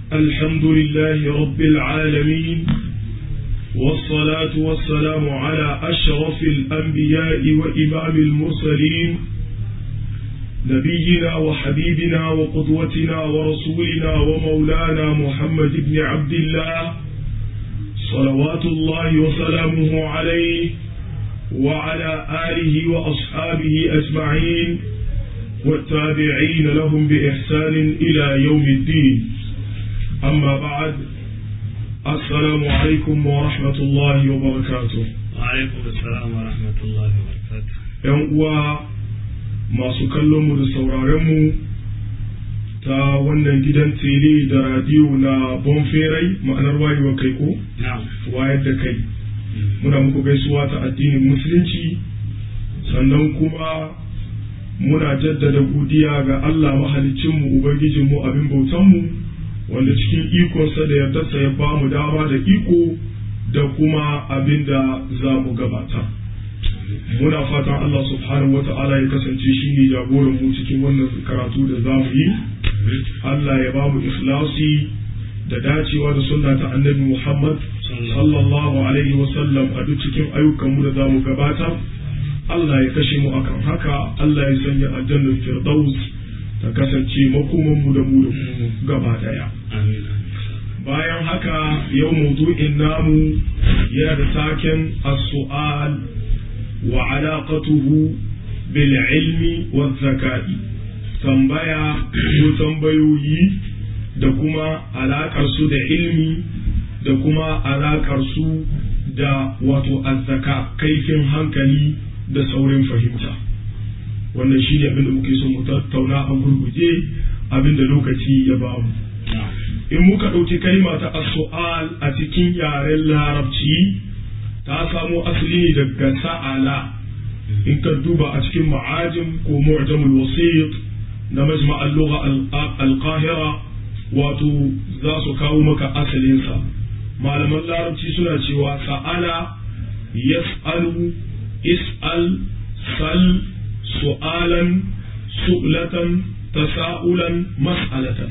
الحمد لله رب العالمين والصلاة والسلام على أشرف الأنبياء وإمام المرسلين نبينا وحبيبنا وقدوتنا ورسولنا ومولانا محمد بن عبد الله صلوات الله وسلامه عليه وعلى آله وأصحابه أجمعين والتابعين لهم بإحسان إلى يوم الدين. أما بعد، السلام عليكم ورحمة الله وبركاته. وعليكم السلام ورحمة الله وبركاته. يوم masu kallonmu da sauraronmu ta wannan gidan tele da radiyo na bonferai ma'anar wayewa kai ko? wayar da kai. Muna muku gaisuwa ta addinin musulunci, sannan kuma muna jaddada godiya ga Allah mahalicinmu ubangijinmu abin bautanmu wanda cikin ikonsa da yardarsa ya bamu dama da iko da kuma abin da za mu gabata. Muna fatan Allah subhanahu wa ta'ala ya kasance shi ne jagoran mu cikin wannan karatu da za mu yi. Allah ya ba mu ikhlasi da dacewa da sunna ta annabi Muhammad sallallahu alaihi wa sallam a duk cikin ayyukan mu da za mu gabata. Allah ya kashe mu akan haka. Allah ya sanya aljannar firdaus ta kasance makoman mu da mu da mu gaba daya. Bayan haka yau mawdu'in namu yana da taken as-su'al وعلاقته بالعلم والذكاء. tambaya ko tambayoyi da kuma alakar su da ilmi da kuma alakar su da wato azzaka kaifin hankali da saurin fahimta. wannan shine abin da muke so mu tattauna a gurguje abin da lokaci ya bamu. in muka ɗauki kalma ta as-su'al a cikin yaren larabci ta samo asali daga sa'ala. in ka duba a cikin ma'ajim ko mu'jamul wasiq na majma' al-lugha al-qahira wato za su kawo maka asalinsa. malaman larabci suna cewa sa'ala yas'alu, is'al, sal, su'alan, su'latan, tasa'ulan, mas'alatan.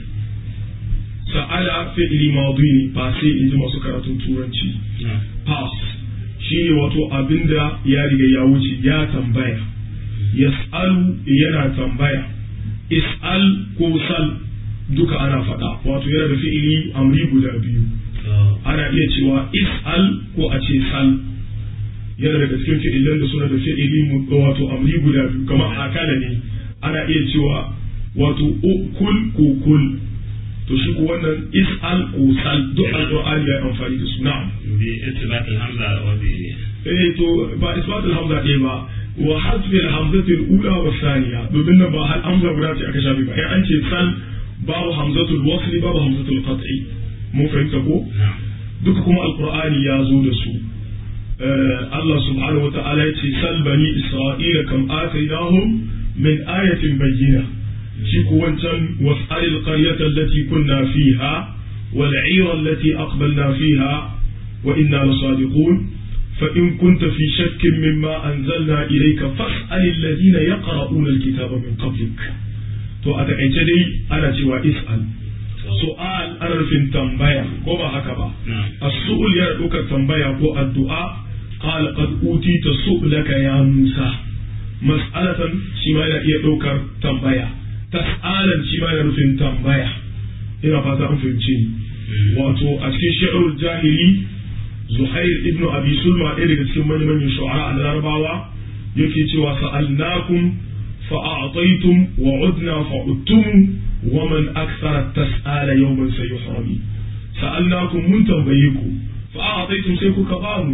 sa'ala fi'li madi ne ba sai in ji masu karatun turanci. past shi ne wato abinda ya riga ya wuce, ya tambaya. yas'alu yana tambaya, is'al ko sal duka ana faɗa, wato yana da fi'ili amri guda biyu. ana iya cewa is'al ko a ce sal. yana daga cikin fi'ilan da suna da fi'ili wato amri guda biyu, kamar akala ne ana iya cewa wato kul ko kul. to shi ko wannan is'al ko sal duk alqur'ani ya amfani da su. na'am bi isbat al-hamza wa bi to ba isbat al-hamza ɗaya ba, wa hasbi al-hamzati al-ula wa thaniya, domin nan ba hal hamza guda ce aka shafe ba. ai an ce sal babu hamzatul wasl babu hamzatul qat'i. mun fahimta ko? duka kuma alqur'ani ya zo da su. Allah subhanahu wa ta'ala ya ce sal bani isra'ila kam atainahum min ayatin bayyinah. shi ko wancan was'alil qaryata allati kunna fiha wal 'ira allati aqbalna fiha wa inna lasadiqun fa in kunta fi shakkin mimma anzalna ilayka fas'alil ladina yaqra'una alkitaba min qablik. to a takaice dai ana cewa is'al. su'al ana nufin tambaya ko ba haka ba. as-su'ul ya ɗaukar tambaya ko addu'a. qala qad utita su'laka ya Musa. mas'alatan shi ma yana iya ɗaukar tambaya. tas'alan shi ma yana nufin tambaya. ina fata an fahimci ni. wato a cikin shi'arul jahili Zuhair ibn Abi Sulma ɗaya daga cikin manyan shu'ara a Larabawa yake cewa sa'alnakum fa a'taytum wa udna fa uttum wa man akthara tas'ala yawman sayuhrami. sa'alnakum mun tambaye ku fa a'taytum sai kuka ba mu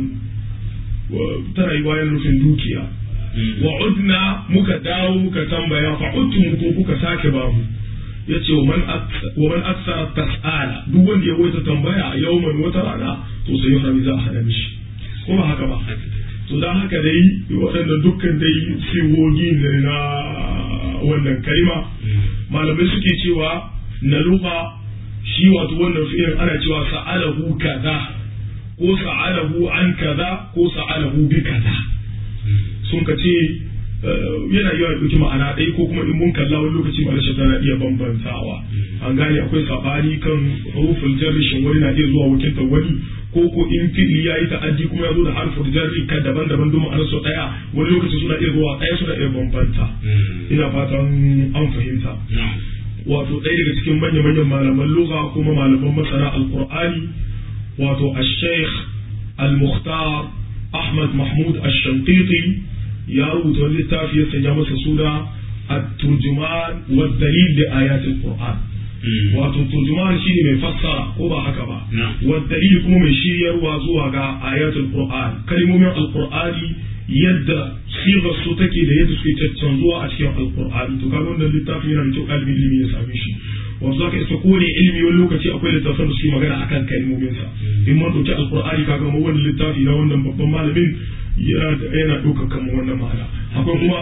tana yi wayan nufin dukiya. wa udna muka dawo muka tambaya fa uttum ko kuka sake babu. yace wa man aksara tas'ala duk wanda ya waita tambaya a yawman wata rana to sai ya za a hada mishi ko ba haka ba. to dan haka dai waɗannan dukkan dai sigogi ne na wannan kalma. malamai suke cewa na lugha shi wato wannan fi'il ana cewa sa'alahu kaza ko sa'alahu an kaza ko sa'alahu bi kaza. sun ka ce yana iya ɗauki ma'ana ɗaya ko kuma in mun kalla wani lokaci ma'anar shi tana iya bambantawa an gane akwai sabani kan huruful jarri shin wani na iya zuwa wakiltar wani ko in fi'li ya yi ta'addi kuma ya zo da harful jarri kan daban-daban don ma'anar su ɗaya wani lokaci suna iya zuwa ɗaya suna iya bambanta ina fatan an fahimta wato ɗaya daga cikin manya-manyan malaman lugha kuma malaman masana alqur'ani wato al-sheikh al-mukhtar ahmad mahmud al-shanqiti ya rubuta wani littafi ya sanya masa suna at-turjuman wa dalil li ayat al-qur'an wato turjuman shine mai fassara ko ba haka ba wa dalil kuma mai shiryarwa zuwa ga ayat al-qur'an kalmomin al-qur'ani yadda sigar su take da yadda suke cancanzuwa a cikin al-qur'ani to kaga wannan littafi yana da kyau ɗalibin ilimi ya same shi wato zaka isa kowane ilimi wani lokaci akwai littafin da suke magana akan kalmomin sa in mun dauki al-qur'ani kaga mu wannan littafi na wannan babban malamin yana ɗaukar kan wannan ma'ana akwai kuma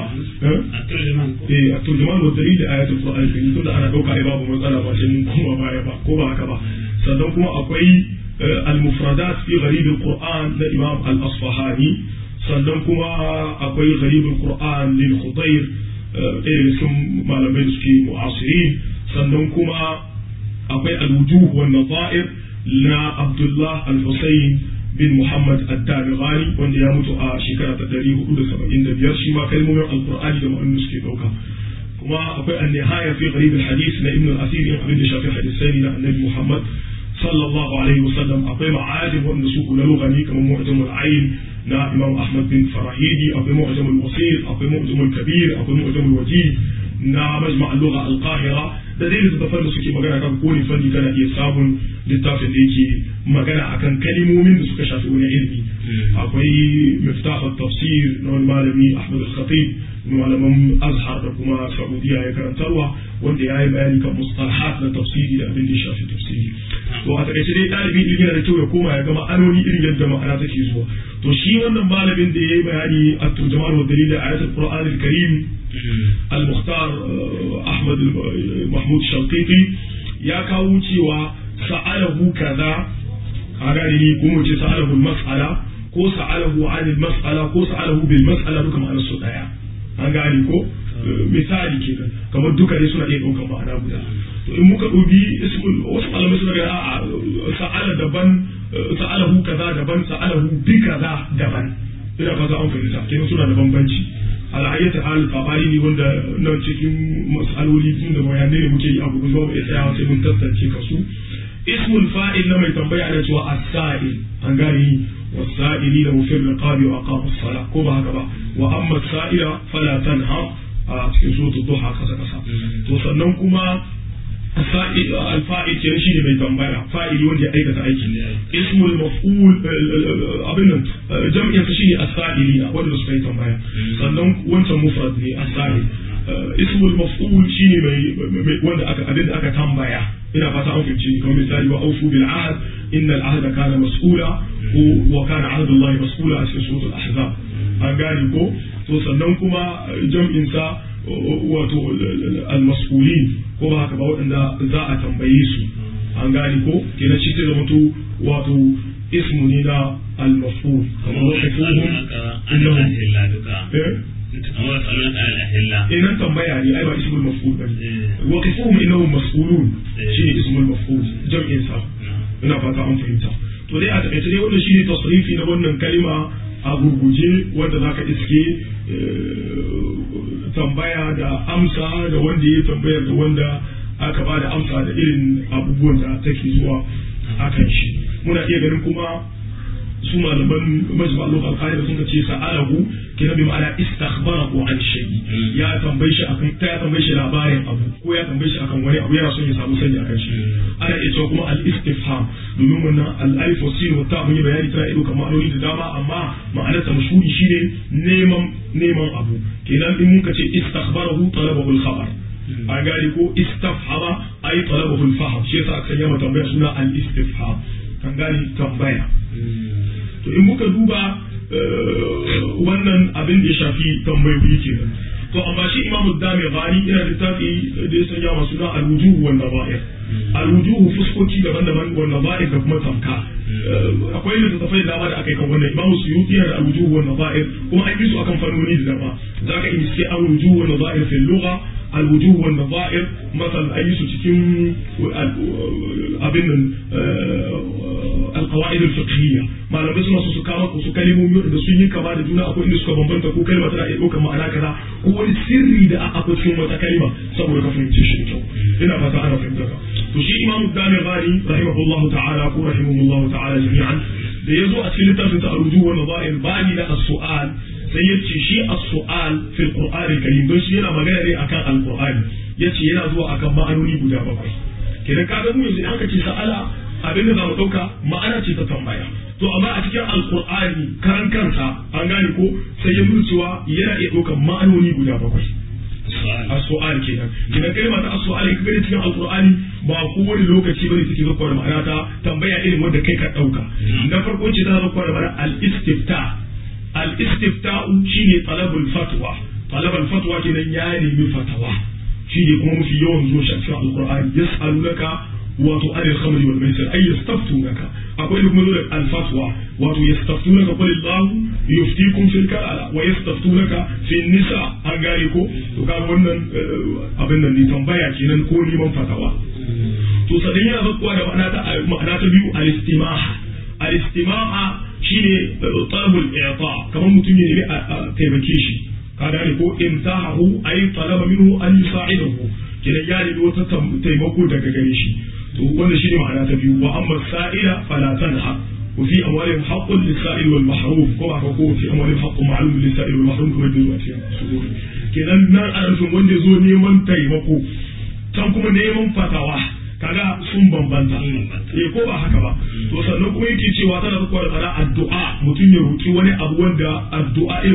at-turjuman wa dalil da ayatul qur'an tun da ana ɗauka ai babu matsala ba sai mun koma baya ba ko ba haka ba sannan kuma akwai al-mufradat fi gharib al-qur'an da imam al-asfahani sannan kuma akwai gharib al-qur'an lil khudayr ɗaya daga cikin malamai da suke mu'asirin sannan kuma akwai al-wujuh wa an-nadha'ir na abdullah al-husayn bin Muhammad ad-Damighani wanda ya mutu a shekara ta 475 shi ma kalmomin alqur'ani da ma'anar suke dauka kuma akwai an-nihaya fi gharib al-hadith na ibn al-asir in abin da shafi hadisai na annabi Muhammad sallallahu alaihi wasallam akwai ma'ajib wanda su kula lugani kamar mu'jam al-ayn na imam ahmad bin farahidi akwai mu'jam al-wasil akwai mu'jam al-kabir akwai mu'jam al-wajid na majma' al-lugha al-qahira da dai littattafan da suke magana kan kowane fanni kana iya samun littafin da yake magana akan kalimomin da suka shafi wani ilimi akwai miftah at-tafsir na wani malami ahmad al-khatib malaman azhar da kuma saudiya ya karantarwa wanda ya yi bayani kan mustalahat na tafsiri da abin da ya shafi tafsiri to a takaice dai ɗalibin ilimi yana da kyau ya koma ya ga ma'anoni irin yadda ma'ana take zuwa to shi wannan malamin da ya yi bayani at-turjuman wa dalil ayat al-qur'an al-karim al-mukhtar ahmad mahmud shanqiti ya kawo cewa sa'alahu kaza a gani ko mu ce sa'alahu al-mas'ala ko sa'alahu 'an al-mas'ala ko sa'alahu bil mas'ala duka ma'anar su daya an gani ko misali kenan kamar duka dai suna iya ɗaukar ma'ana guda to in muka dubi wasu malamai suna ga a'a sa'ala daban sa'alahu kaza daban sa'alahu bi kaza daban ina fata an fahimta kenan suna da bambanci al'ayyata hal sabani ne wanda nan cikin mas'aloli tun da bayanai ne muke yi a gobe zuwa bai tsaya sai mun tantance kasu ismul fa'il na mai tambaya ana cewa as-sa'il an gani was-sa'ili lahu fi riqabi wa aqama as-salah ko ba haka ba wa amma as-sa'ila fala tanha a cikin suratul duha kasa to sannan kuma الفاعل كان شيء mai tambaya fa'ili wanda ya aikata aikin ismul maf'ul abin nan jam'in sa shine as-sa'ilina wanda suka yi tambaya sannan wancan mufrad ne as-sa'il ismul maf'ul shine mai wanda aka abin da aka tambaya ina fata an fice kamar misali wa awfu bil ahd inna al ahda kana mas'ula wa kana ahdu Allah mas'ula a cikin suratul ahzab an gane ko to sannan kuma jam'in sa wato al-mas'ulin ko ba haka ba waɗanda za a tambaye su an gane ko kenan shi sai zama wato ismu ne na al-maf'ul kamar waqifuhum innahum nan tambaya ne ai ba ismul maf'ul bane waqifuhum innahum mas'ulun shine ismul maf'ul jam'in sa ina fata an fahimta to dai a takaice dai wannan shine tasrifi na wannan kalima a gurguje wanda zaka iske tambaya da amsa da wanda ya tambaya da wanda aka ba da amsa da irin abubuwan da take zuwa akan shi muna iya ganin kuma su malaman majma al-qaida sun ce sa'alahu kina bi ma'ana istakhbarahu an shay'i ya tambaye shi akan ya tambaye shi labarin abu ko ya tambaye shi akan wani abu yana son ya samu sani akan shi ana iya cewa kuma al-istifham domin wannan al-alif wa sin wa ta mun yi bayani tana ido kamar ma'anoni da dama amma ma'anar ta mashhuri shine neman abu kenan in muka ce istakhbarahu talabahu al-khabar a gari ko istafhama ay talabahu al-fahm shi yasa aka yi tambaya suna al-istifham kan gani tambaya to in muka duba wannan abin da ya shafi tambayoyi kenan to amma shi imamu dami gani yana littafi da ya sanya masu na alwujuhu wan nazair alwujuhu fuskoki daban-daban wan nazair da kuma tamka akwai littattafai da dama da aka yi kan wannan imamu suyuti yana da alwujuhu wan nazair kuma an yi su akan fannoni da dama zaka yi sai alwujuhu wan nazair fil lugha الوجوه والنظائر مثلا أي سوتين أبن القواعد الفقهية ما لم يسمع سكامك وسكلموا يرد سنين كما دجونا أكو إنس كبنبنت أكو كلمة لا يدوك ما أنا كذا هو السر ده أكو شو متكلمة سبورة كفن تشريك هنا فتاة فهمتك تشي إمام الداني غالي رحمه الله تعالى ورحمه الله تعالى جميعا ليزو أسئلة في الوجوه والنظائر بعد السؤال sai ya ce shi as-su'al fil qur'ani karim don shi yana magana ne akan al-qur'ani yace yana zuwa akan ma'anoni guda 7 kenan kaga mu yanzu an ka ce sa'ala abin da zamu dauka ma'ana ce ta tambaya to amma a cikin al-qur'ani karan kansa an gane ko sai ya nuna cewa yana iya daukan ma'anoni guda 7 as-su'al kenan kalma ta as-su'al in kaga cikin al-qur'ani ba kowane lokaci bane take zakwa da ma'ana ta tambaya irin wanda kai ka dauka na farko ce ta zakwa da ma'ana al-istifta الاستفتاء شيء طلب الفتوى طلب الفتوى كده يعني بفتوى شيء يكون في يوم زوج في القرآن يسألونك وتؤل الخمر والميسر أي يستفتونك أقول لكم الفتوى ويستفتونك قل الله يفتيكم في الكلالة ويستفتونك في النساء أنقالكم وقال ونن أبنى نتنبيع كنا نكون من فتوى تصدقين أذكوا معنى تبيو الاستماع shine talabul i'ta kamar mutum ya nemi a taimake shi ka gane ko imtahahu ay talaba minhu an yusa'idahu kidan ya nemi wata taimako daga gare shi to wannan shine ma'ana ta biyu wa amma sa'ila fala tanha wa fi amwalihim haqqun lis-sa'il wal mahrum ko ba ko fi amwalihim haqqun ma'lum lis-sa'il wal mahrum kuma da zuwa cikin sudur kidan nan an sun wanda zo neman taimako can kuma neman fatawa kaga sun bambanta ko ba haka ba to sannan kuma yake cewa tana da kwara tsara addu'a mutum ya roki wani abu wanda addu'a ne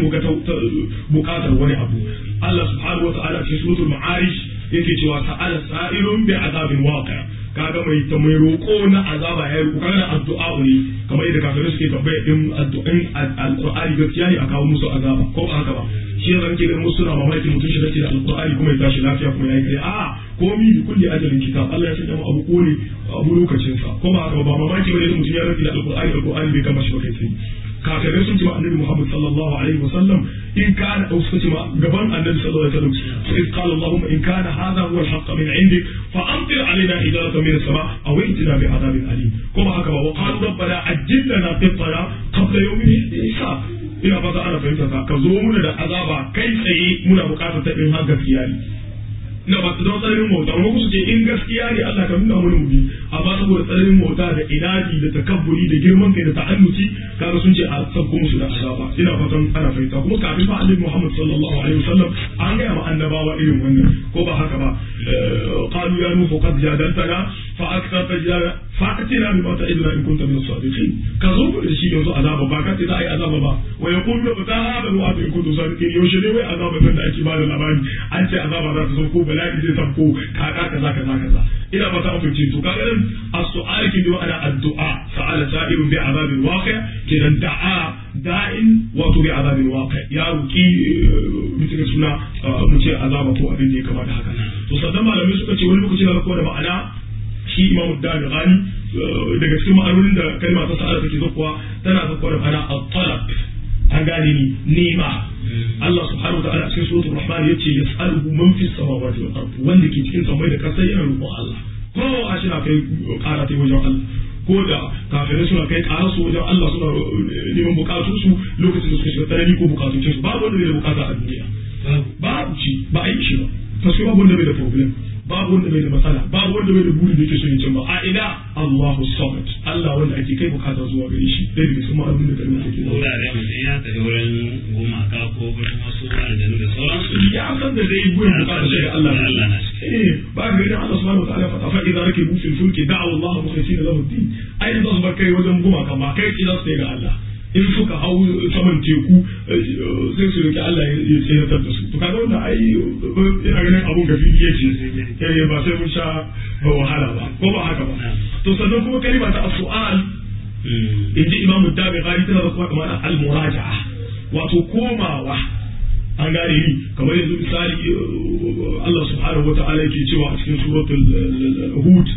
bukatar wani abu Allah subhanahu wa ta'ala cikin suratul ma'arij yake cewa sa'ala sa'ilun bi azabin waqi' kaga mai roko na azaba ya roko kaga addu'a ne kamar yadda kafirai suke tambaya din addu'in alqur'ani gaskiya ne a kawo musu azaba ko ba haka ba shi yasa nake ganin musu na mamaki mutum shi da alqur'ani kuma ya tashi lafiya kuma ya yi a komi bi kulli ajalin kitab Allah ya sanya mu abu kone abu lokacin sa ko ba haka ba mamaki bane mutum ya rubuta alqur'ani bai kama shi ba kai sai kafirai sun ce ma annabi Muhammad sallallahu alaihi wasallam in kana au suka ce ma gaban annabi sallallahu alaihi wasallam sai qala Allahumma in kana hadha huwa al-haqq min indik fa amtir alaina hijaratan min as-sama' aw itina bi adabin alim ko ba haka ba wa qalu rabbana ajjil lana qitana qabla yawmin hisab ina fata ana fahimta ka zo muna da azaba kai tsaye muna bukatar ta in har gaskiya ne ina ba don tsananin mota amma ku ce in gaskiya ne Allah ka nuna mana mu bi amma saboda tsananin mota da inadi da takabburi da girman kai da ta'annuci kaga sun ce a sabko musu da azaba ina fatan ana fahimta kuma kafin fa Annabi Muhammad sallallahu alaihi wasallam an ga ma annabawa irin wannan ko ba haka ba qalu ya nuhu qad jadaltana fa aktarta jadala fa'atina bima ta'iduna in kunta min as-sadiqin ka zo da shi yanzu azaba ba ka ce za a yi azaba ba wa yaqulu ta hada wa in kuntum sadiqin yaushe ne wai azaba nan da ake ba da labari an ce azaba za ta zo ko bala'i zai sabko kaza kaza ina ba ta amince to kaga nan as-su'al ki bi ana addu'a sa'ala sa'irun bi azabin waqi' kidan da'a da'in wato bi azabin waqi' ya ruki mutum suna mu ce azaba ko abin da ya kamata haka to sannan malamai suka ce wani lokaci da ko da ma'ana shi imamu dani gani daga cikin ma'anonin da kalma ta sa'ala take zakwa tana zakwa da ma'ana at-talab an gane ni nema Allah subhanahu wa ta'ala cikin suratul rahman yace yas'aluhu man fis samawati wal ard wanda ke cikin samai da kasa yana roƙon Allah ko a shi na kai ƙara ta wajen Allah ko da kafirai suna kai ƙara su wajen Allah suna neman bukatun su lokacin da suka shiga tsanani ko bukatun su babu wanda bai da bukata a duniya babu ci ba a yi shi ba fasu babu wanda bai da problem babu wanda bai da matsala babu wanda bai da buri da yake so ya cimma a ina Allahu samad Allah wanda ake kai bukata zuwa gare shi dai da kuma abin da kalmar take da wurare mutum ya tafi wurin gumaka ko wurin wasu aljanu da sauransu ya san da dai gurin bukata shi Allah na ba ga ganin Allah subhanahu wa ta'ala fa idza rakibu fil fulki da'u Allah mukhlisina lahu ad-din ai da su barkai wajen gumaka ma kai ki za su yi ga Allah in suka hau saman teku sai su roki Allah ya tsayar da su to kaga wannan ai ina ganin abun gafi yake ba sai mun sha wahala ba ko ba haka ba to sannan kuma kalima ta as-su'al in ji Imam Dabi Ghari tana da kuma ma'ana al-muraja'a wato komawa an gane ni kamar yanzu misali Allah subhanahu wata'ala yake cewa a cikin suratul hud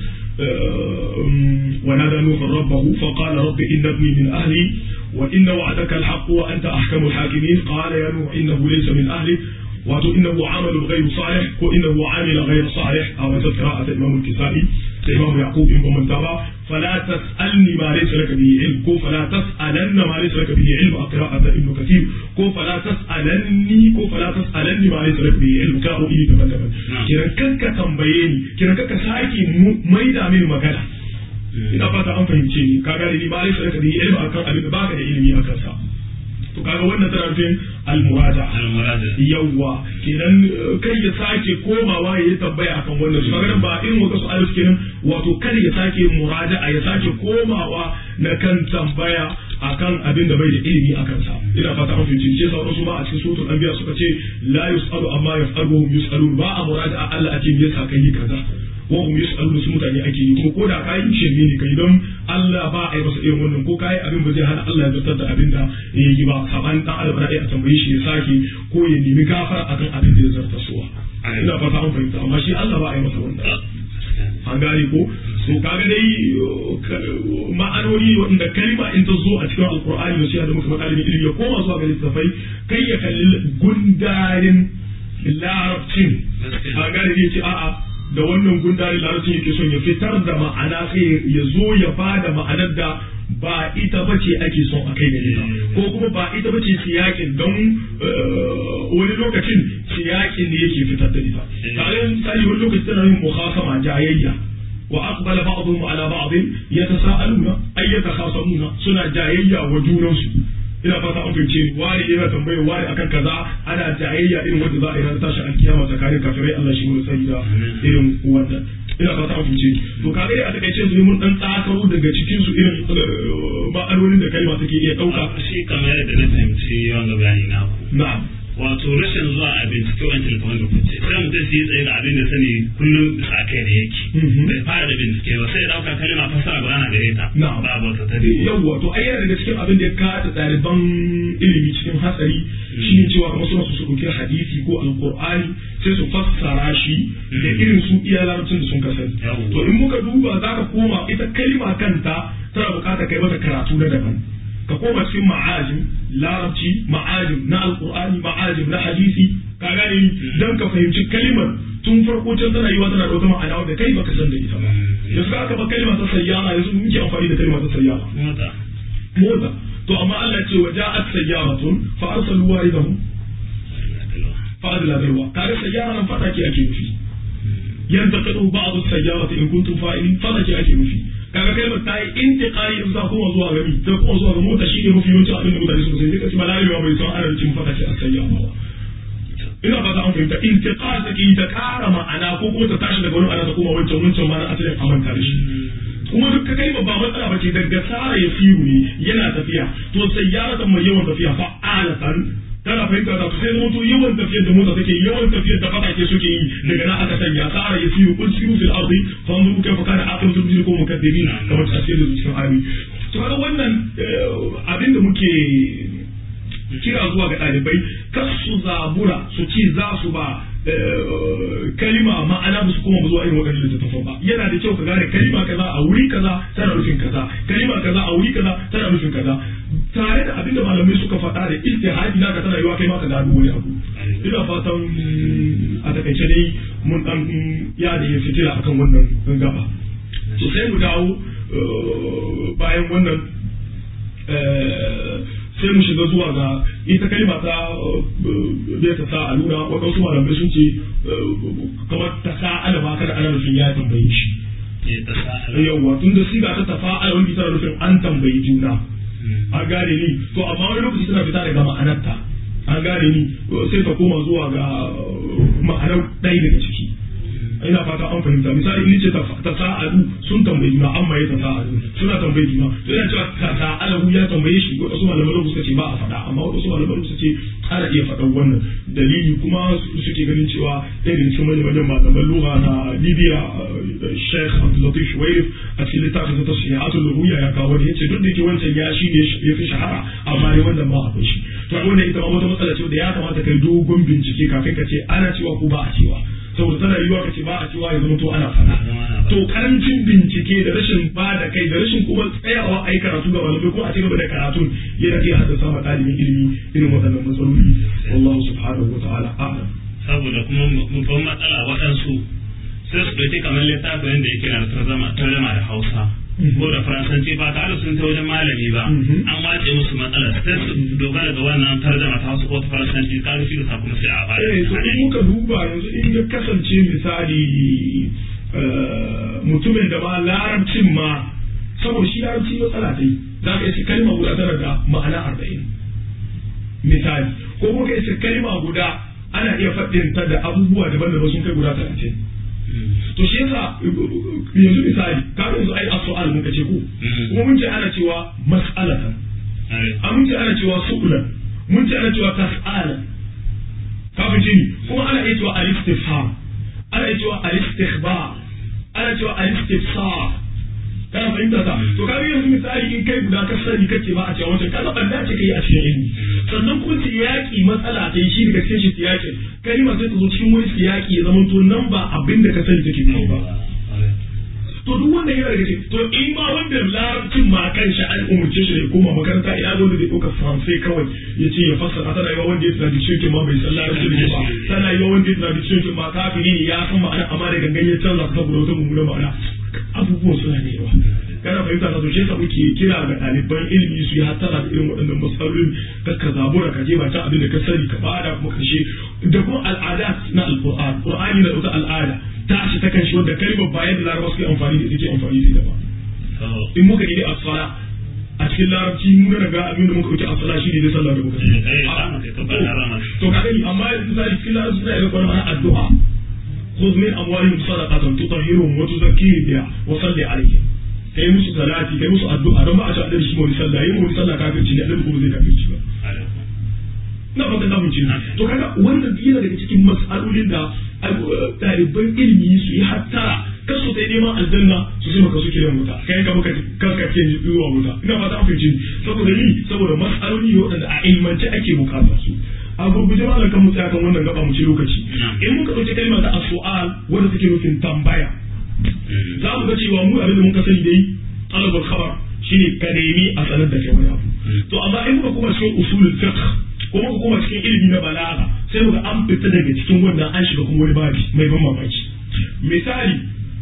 ونادى نوح ربه فقال رب إن ابني من أهلي وإن وعدك الحق وأنت أحكم الحاكمين قال يا نوح إنه ليس من أهلك وإنه عمل غير صالح وإنه عامل غير صالح أو قراءة الإمام الكسائي الإمام يعقوب بن منتبه فلا تسألني ما ليس لك به علم فلا تسألن ما ليس لك به علم قراءة ابن كثير فلا تسألني ما ليس لك به علم كأوئي تبدل كنا كنك تنبيني كنا كنك سايكي ميدا من مكانا ina fata an fahimce ni ka gane ni ba lai sarka da ilimi akan abin da baka da ilimi akan sa to kaga wannan tana nufin al-murada yawwa kenan kai ya sake komawa ya tambaya akan wannan su kaga ba irin wasu alif kenan wato kar ya sake murada ya sake komawa na kan tambaya akan abin da bai da ilimi akan sa ina fata an fahimce ce sauran su ba a cikin suratul anbiya suka ce la yusalu amma yaf'alu hum yusalun ba a murada Allah ake me yasa kai kaza wa hum yus'aluna su mutane ake yi kuma ko da kai shirme ne kai don Allah ba a yi masa irin wannan ko kai abin ba zai hana Allah ya zartar da abin da ya yi ba saban dan Allah ba a tambaye shi ya sake ko ya nemi gafara akan abin da ya zarta suwa ina fata an fahimta amma shi Allah ba a yi masa wannan an gane ko so kaga dai ma'anoni wanda kalma in ta zo a cikin alqur'ani da shi da muka faɗa da ilimi ya koma zuwa ga littafai kai ya kalli gundarin larabcin an gane ne ce a'a da wannan gundarin larabcin yake son ya fitar da ma'ana sai ya zo ya bada ma'anar da ba ita bace ake son a kai da ita ko kuma ba ita bace siyakin don wani lokacin siyakin ne yake fitar da ita tare misali wani lokacin tana yin mukhasama jayayya wa aqbala ba'dhum ala ba'd yatasaaluna ay yatakhasamuna suna jayayya wa junansu ina fata an fahimce ni wani yana tambayar wani akan kaza ana jayayya irin wanda za a yi ranar tashi alkiyama tsakanin kafirai Allah shi mun sani da irin wannan ina fata an fahimce ni to kaga dai a takaice su mun dan tsakaro daga cikin su irin ma'anonin da kalma take iya dauka shi kamar yadda na fahimci wanga bayani na na'am wato rashin zuwa a bincike wancan kamar da kuce sai mutum shi tsaye da abin da sani kullum bisa kai da yake bai fara da bincike ba sai ya dauka kalma fasara ba ana gare ta ba wata ta yawwa to ai yana daga cikin abin da ya kada ɗaliban ilimi cikin hatsari shine cewa kamar suna su ɗauki hadisi ko alqur'ani sai su fassara shi da irin su iya larabcin da sun kasance to in muka duba za ka koma ita kalma kanta tana buƙatar kai mata karatu na daban ka koma cikin ma'ajim larabci ma'ajim na alqur'ani ma'ajim na hadisi ka gane ni dan ka fahimci kalimar tun farko can tana yiwa tana da wata ma'ana wanda kai baka san da ita ba yanzu aka ba kalma ta sayyara yanzu muke amfani da kalma ta sayyara mota to amma Allah ce wa ja'at sayyaratun fa arsalu waridahum fa adla bilwa kaga sayyara nan fada ke ake nufi yantaqidu ba'd as-sayyarati in kuntum fa'ilin fada ke ake nufi kaga kalmar ta yi intiqali in za kuma zuwa gari ta kuma zuwa ga mota shine mafi yawanci abin da mutane suka sai kace malalewa bai san ana cin fata ce as-sayyara ba ina fata an fahimta intiqal take ta kara ma'ana ko kuma ta tashi daga wani ana ta kuma wancan ma'ana asalin amanta da shi kuma duk ka kai ba matsala ba ce daga tsara ya firu ne yana tafiya to sayyaratan mai yawan tafiya fa'alatan kana fahimta da sai zama to yawan tafiyar da mota take yawan tafiyar da fata ke suke yi daga nan aka sanya tsara ya firu kun siru fil ardi fa anzuru kayfa kana aqibatu mujrikum mukaththibin kamar tafsir da cikin ayoyi to kaga wannan abin da muke kira zuwa ga ɗalibai kar su zabura su ci za su ba kalima ma'ana ba su kuma zuwa irin waɗannan littattafan ba yana da kyau ka gane kalima kaza a wuri kaza tana nufin kaza kalima kaza a wuri kaza tana nufin kaza tare da abinda malamai suka faɗa da ijtihadi naka tana yiwa kai ma ka gano wani abu ina fatan a takaice dai mun dan ya da yin fitila akan wannan gaba to sai mu dawo bayan wannan sai mu shiga zuwa ga ita kalma ta bai ta sa aluna waɗansu malamai sun ce kamar ta sa alama kada ana nufin ya tambaye shi yawwa tun da siga ta tafa'ala wani tana nufin an tambayi juna an gane ni to amma wani lokaci tana fita daga ma'anarta an gane ni sai ta koma zuwa ga ma'anar ɗaya daga ciki ina fata an fahimta misali in ce tasa'alu sun tambayi juna amma ya tasa'alu suna tambayi juna to ina cewa tasa'alu ya tambaye shi wasu malaman suka ce ba a faɗa amma wasu malaman suka ce ana iya faɗan wannan dalili kuma suke ganin cewa ɗaya daga cikin manyan malaman lugha na Libya Sheikh Abdul Shuwairif a cikin littafin ta Tasihatul Ruya ya kawo da yace duk da ke wancan ya shi ne ya fi shahara amma ne wannan ba akwai shi to wannan ita ma wata matsala ce da ya kamata kai dogon bincike kafin ka ce ana cewa ko ba a cewa saboda tana yiwuwa ka ce ba a cewa ya zama to ana faɗa to karancin bincike da rashin ba da kai da rashin kuma tsayawa a yi karatu ga malamai ko a ci gaba da karatun yana iya haddasa ma ɗalibin ilimi irin waɗannan matsaloli wallahu subhanahu wa ta'ala a'lam saboda kuma babban matsala waɗansu sai su ɗauki kamar littafin da yake na tarjama da Hausa ko da Faransanci ba tare sun ta wajen malami ba an wace musu matsala sai su dogara ga wannan tarjama ta Hausa ko ta Faransanci ka rufi da kuma sai a baya to in muka duba yanzu in ya kasance misali mutumin da ma larabcin ma saboda shi larabci matsala ta yi za ka isa kalma guda tana da ma'ana 40 misali ko kuma ka isa kalma guda ana iya faɗin ta da abubuwa daban-daban sun kai guda 30 to shi yasa yanzu misali ka yanzu ai as-su'al mun kace ko kuma mun ce ana cewa mas'alatan mun ce ana cewa su'lan mun ce ana cewa tas'ala ka fice ni kuma ana iya cewa al-istifham ana iya cewa al-istikhbar ana cewa al-istifsar kana fahimta ta to kaga yanzu misali in kai guda ka sani kace ba a cewa wancan kaga banda ce kai a cikin ilimi sannan kuma siyaki matsala ta yi shi daga cikin shi siyakin kalma sai ta zo cikin wani siyaki ya zama to nan ba abin da ka sani take biyo ba to duk wanda yana daga cikin to in ba wanda larabcin ma kanshi an umurce shi ne koma makaranta ina wanda zai ɗauka faransai kawai ya ce ya fassara tana yiwa wanda ya tradition kin ma bai san larabci ne ba tana yiwa wanda ya tradition kin ma kafiri ne ya san ma'ana amma da gangan ya canza saboda wata mummunan ma'ana abubuwan suna da yawa kana fahimta ta to shi yasa muke kira ga ɗaliban ilimi su yi hattara da irin waɗannan matsalolin ka zabura ka je ba ta abin da ka sani ka bada kuma karshe da kuma al'ada na alqur'an qur'ani na wata al'ada ta shi ta kanshi wanda kalmar bayan da larabawa suke amfani da ita amfani da ita ba in muka yi as-sala a cikin larabci mu na ga abin da muka wuce as-sala shi ne da sallah da muka to ka gani amma yanzu sai cikin larabci suna da kuma addu'a خذ من أموالهم صدقة تطهرهم وتزكيهم بها وصل عليهم kai musu salati kai musu addu'a don ba a ci addu'a shi mawani sallah yi mawani sallah kafirci ne annabi kuma zai kafirci ba na fata na mun cinna to kaga wannan yana daga cikin mas'alolin da ɗaliban ilimi su yi hatta kasu sai neman aljanna su sai maka suke da wuta kai ka maka kaskace zuwa wuta ina fata an fahimci saboda ni saboda mas'aloli ne waɗanda a ilmance ake bukatar su a gurguje ma kan mu tsaya kan wannan gaba mu ci lokaci in muka dauki kalma ta as-su'al wanda take nufin tambaya za mu ga cewa mu abin da muka sani dai talabul khabar shine ka nemi a sanar da kai wani abu to amma in muka kuma cikin usulul fiqh ko muka kuma cikin ilimi na balaga sai muka an fita daga cikin wannan an shiga kuma wani babi mai ban mamaki misali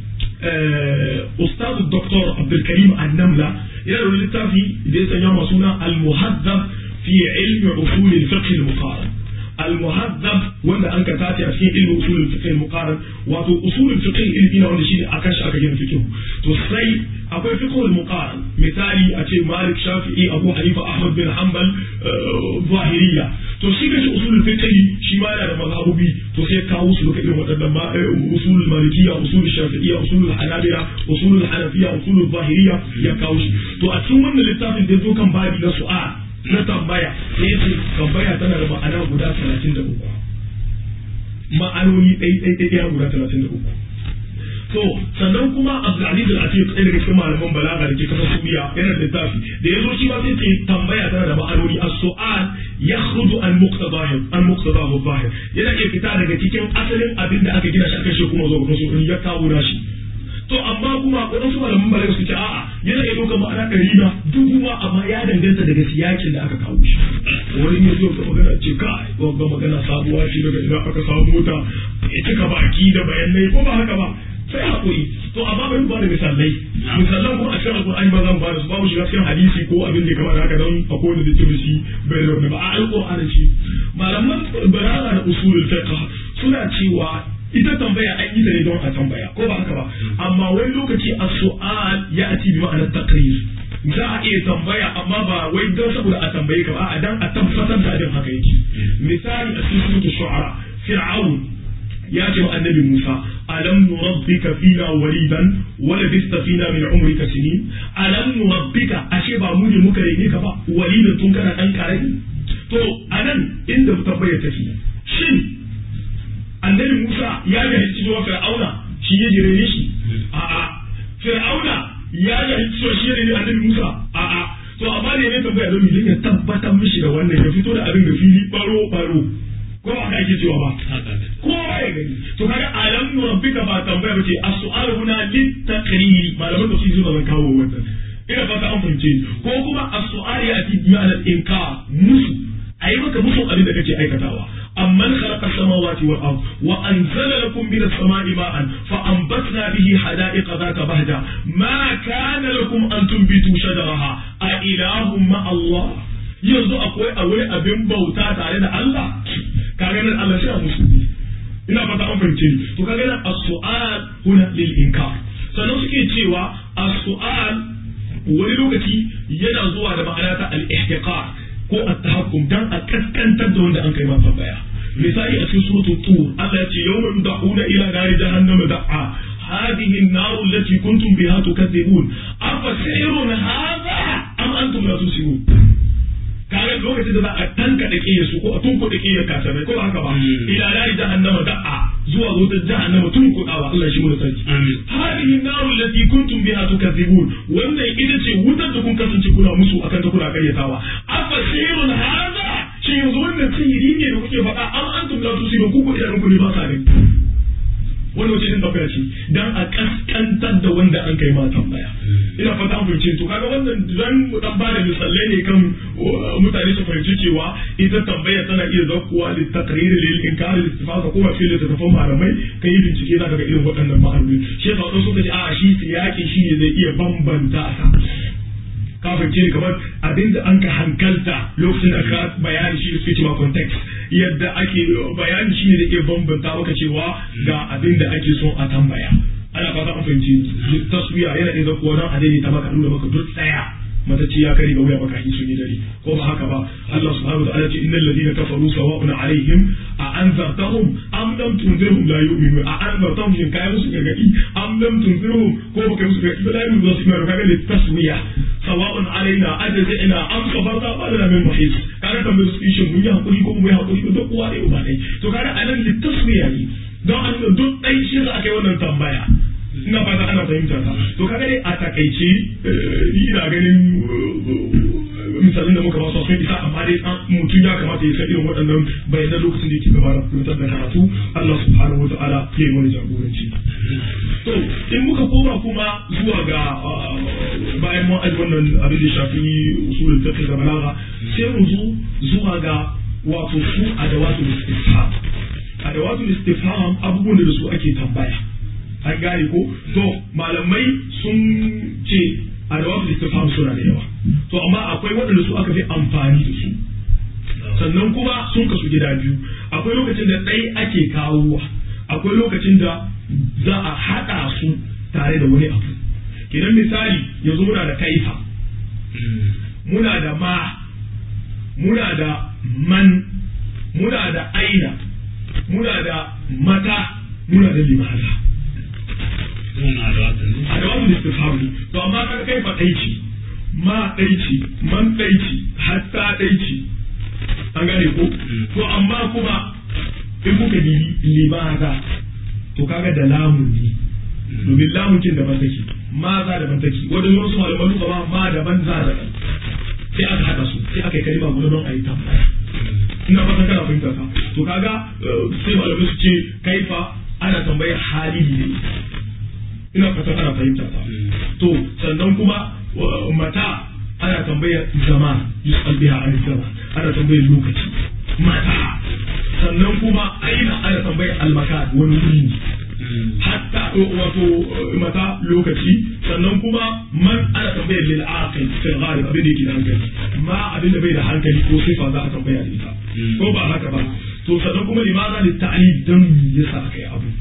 ustaz dr Abdul Karim An-Namla yana da littafi da ya sanya masa suna al-muhaddab في علم أصول الفقه المقارن المهذب ولا أنك تأتي في علم أصول الفقه المقارن وأصول الفقه اللي بينا ولا شيء أكش أكجن فقه تصي أقول فقه المقارن مثالي أتي مالك شافعي أبو حنيفة أحمد بن حنبل ظاهرية تصي كش أصول الفقه شمال على مذهبي تصي كاوس لكذا وتدم أصول المالكية أصول الشافعية أصول الحنابلة أصول الحنفية أصول الظاهرية يا كاوس تو أتسمى من الكتاب اللي ذو كان بعد سؤال na tambaya sai ce tambaya tana da ma'ana guda 33 ma'anoni ɗaya guda 33 to sannan kuma Abdulaziz Al-Atiq ɗaya daga cikin malaman balaga da ke kasar Suriya yana da littafi da yazo shi ma sai ce tambaya tana da ma'anoni as-su'al yakhruju an muqtadahu zahir yana iya fita daga cikin asalin abin da aka gina shi aka shi kuma zo ga su ya kawo nashi to amma kuma waɗansu malaman balaga su ce a'a yana iya ɗaukar ma'ana ɗari na dubu ma amma ya danganta daga siyakin da aka kawo shi wani ne zai ga magana ce kai ga magana sabuwa ce daga ina aka samu mota ya cika baki da bayanai ko ba haka ba sai haƙuri to amma bai ba da misalai misalan kuma a cikin alƙur'ani ba zan ba da su ba mu shiga cikin hadisi ko abin da kamar haka don akwai wanda zai ce shi bai da wani ba a alƙur'ani shi malaman balaga da usulul fiqh suna cewa ita tambaya an yi ta ne don a tambaya ko ba haka ba amma wani lokaci as-su'al ya ati bi ma'anar taqrir za a iya tambaya amma ba wai don saboda a tambaye ka ba a dan a tabbatar da abin haka yake misali a cikin suratul shu'ara fir'aun ya ce wa annabi Musa alam nurabbika fina walidan wa labista fina min umrika sinin alam nurabbika ashe ba mu ne muka rene ka ba walidan tun kana dan karami to anan inda tabbaya take shin annabi Musa ya ga cewa Fir'auna shi ya rene shi a'a Fir'auna ya ga cewa shi ya rene annabi Musa a'a to amma ne tambaya don mu ya tabbatar mishi da wannan ya fito da abin da fili baro ko ba ka ake cewa ba ko ya gani to kaga alam rabbika ba tambaya bace as-su'al huna lit-taqrir malaman da su zuwa zan kawo wannan ina fata an fahimce ko kuma as-su'al ya ati bi ma'ana inkar musu ayi maka musu abin da kake aikatawa amman khalaqa as-samawati wal ard wa anzala lakum min as-sama'i ma'an fa anbatna bihi hada'iqa dhata bahja ma kana lakum an tunbitu shajaraha a ilahum ma Allah yanzu akwai wani abin bauta tare da Allah kaga nan Allah shi a musulmi ina fata an fahimce ni to kaga nan as-su'al huna lil inkar sannan suke cewa as-su'al wani lokaci yana zuwa da ma'ana ta al-ihtiqar ko at-tahakkum dan a kaskantar da wanda an kai masa tambaya misali a cikin suratul tur Allah ya ce yawma yud'una ila nari jahannama da'a hadhihi an-nar allati kuntum biha tukadzibun afa sihrun hadha am antum la tusirun kaga lokacin da za a tanka da kiyar su ko a tunku da kiyar kasarai ko haka ba ila nari jahannama da'a zuwa wutar jahannama tunku dawa Allah shi mu da sarki hadhihi an-nar allati kuntum biha tukadzibun wannan ita ce wutar da kun kasance kuna musu akan ta kuna karyatawa afa sirrun hadha shi yanzu wannan sihiri ne da kuke faɗa an antum la tusirun ku idan ku ne ba sa ne wannan wace din tafiya ce dan a kaskantar da wanda an kai ma tambaya ina fata an fahimce to kaga wannan dan mu dan bada misalai ne kan mutane su fahimci cewa ita tambaya tana iya zakkuwa da taqrir lil inkar lil istifaka ko fi da tafan malamai kai yi bincike zaka ga irin waɗannan ma'anoni shi yasa wasu suka ce a shi siyaki shi ne zai iya bambanta ka kafin ce kamar abin da an ka hankalta lokacin da ka bayani shi da suke cewa context yadda ake bayani shi ne da ke bambanta maka cewa ga abin da ake son a tambaya ana fata an fahimci taswiya yana iya zakuwa don a daidaita maka nuna maka duk tsaya matacci ya kare ga wuya maka sun yi dare ko ba haka ba Allah subhanahu wa ta'ala ce innal ladina kafaru sawa'un alaihim a anzartahum am lam tunzirhum la yu'minun a anzartahum shin kai musu gargadi am lam tunzirhum ko baka musu gargadi ba la yu'minun su mai kaga da taswiya sawa'un alaina ajza'ina am sabarta ba lana min mahis kaga tambayar su shin mun yi hakuri ko mu yi hakuri ko duk uwa ne uba ne to kaga anan da taswiya ne don an duk dai shi za a kai wannan tambaya ina fata ana fahimta ta to kaga dai a takaice ni ina ganin misalin da muka ba su sun isa amma dai mutum ya kamata ya san irin waɗannan bayanan lokacin da yake gabatar da karatu Allah subhanahu wa ta'ala ya yi wani jagoranci to in muka koma kuma zuwa ga bayan mun aji wannan abin da shafi usulul fiqh da balagha sai mu zo zuwa ga wato su adawatul istifham adawatul istifham abubuwan da su ake tambaya an gane ko to malamai sun ce adawatul istifham suna da yawa to amma akwai waɗanda su aka fi amfani da su sannan kuma sun kasu gida biyu akwai lokacin da ɗai ake kawowa akwai lokacin da za a haɗa su tare da wani abu kenan misali yanzu muna da kaifa muna da ma muna da man muna da aina muna da mata muna da limana a da wani istifham ne to amma kan kai fa ɗai ce ma ɗai ce man ɗai ce hatta ɗai ce an gane ko to amma kuma in kuka limaza to kaga da lamun ne domin lamun kin daban take ma za daban take wanda yau su malaman luka ma daban za daban sai aka haɗa su sai aka yi kalima guda don a yi tambaya ina fata kana fahimta ta to kaga sai malamai su ce kaifa ana tambayar hali ne ina fata ana fahimta ta to sannan kuma mata ana tambayar zama yusal biha an zama ana tambayar lokaci mata sannan kuma aina ana tambayar almakan wani wuri ne hatta wato mata lokaci sannan kuma man ana tambayar lil aqil fil ghalib abin da yake da hankali ma abin da bai da hankali ko sifa za a tambaya da ita ko ba haka ba to sannan kuma limaza lit ta'lil dan yasa kai abu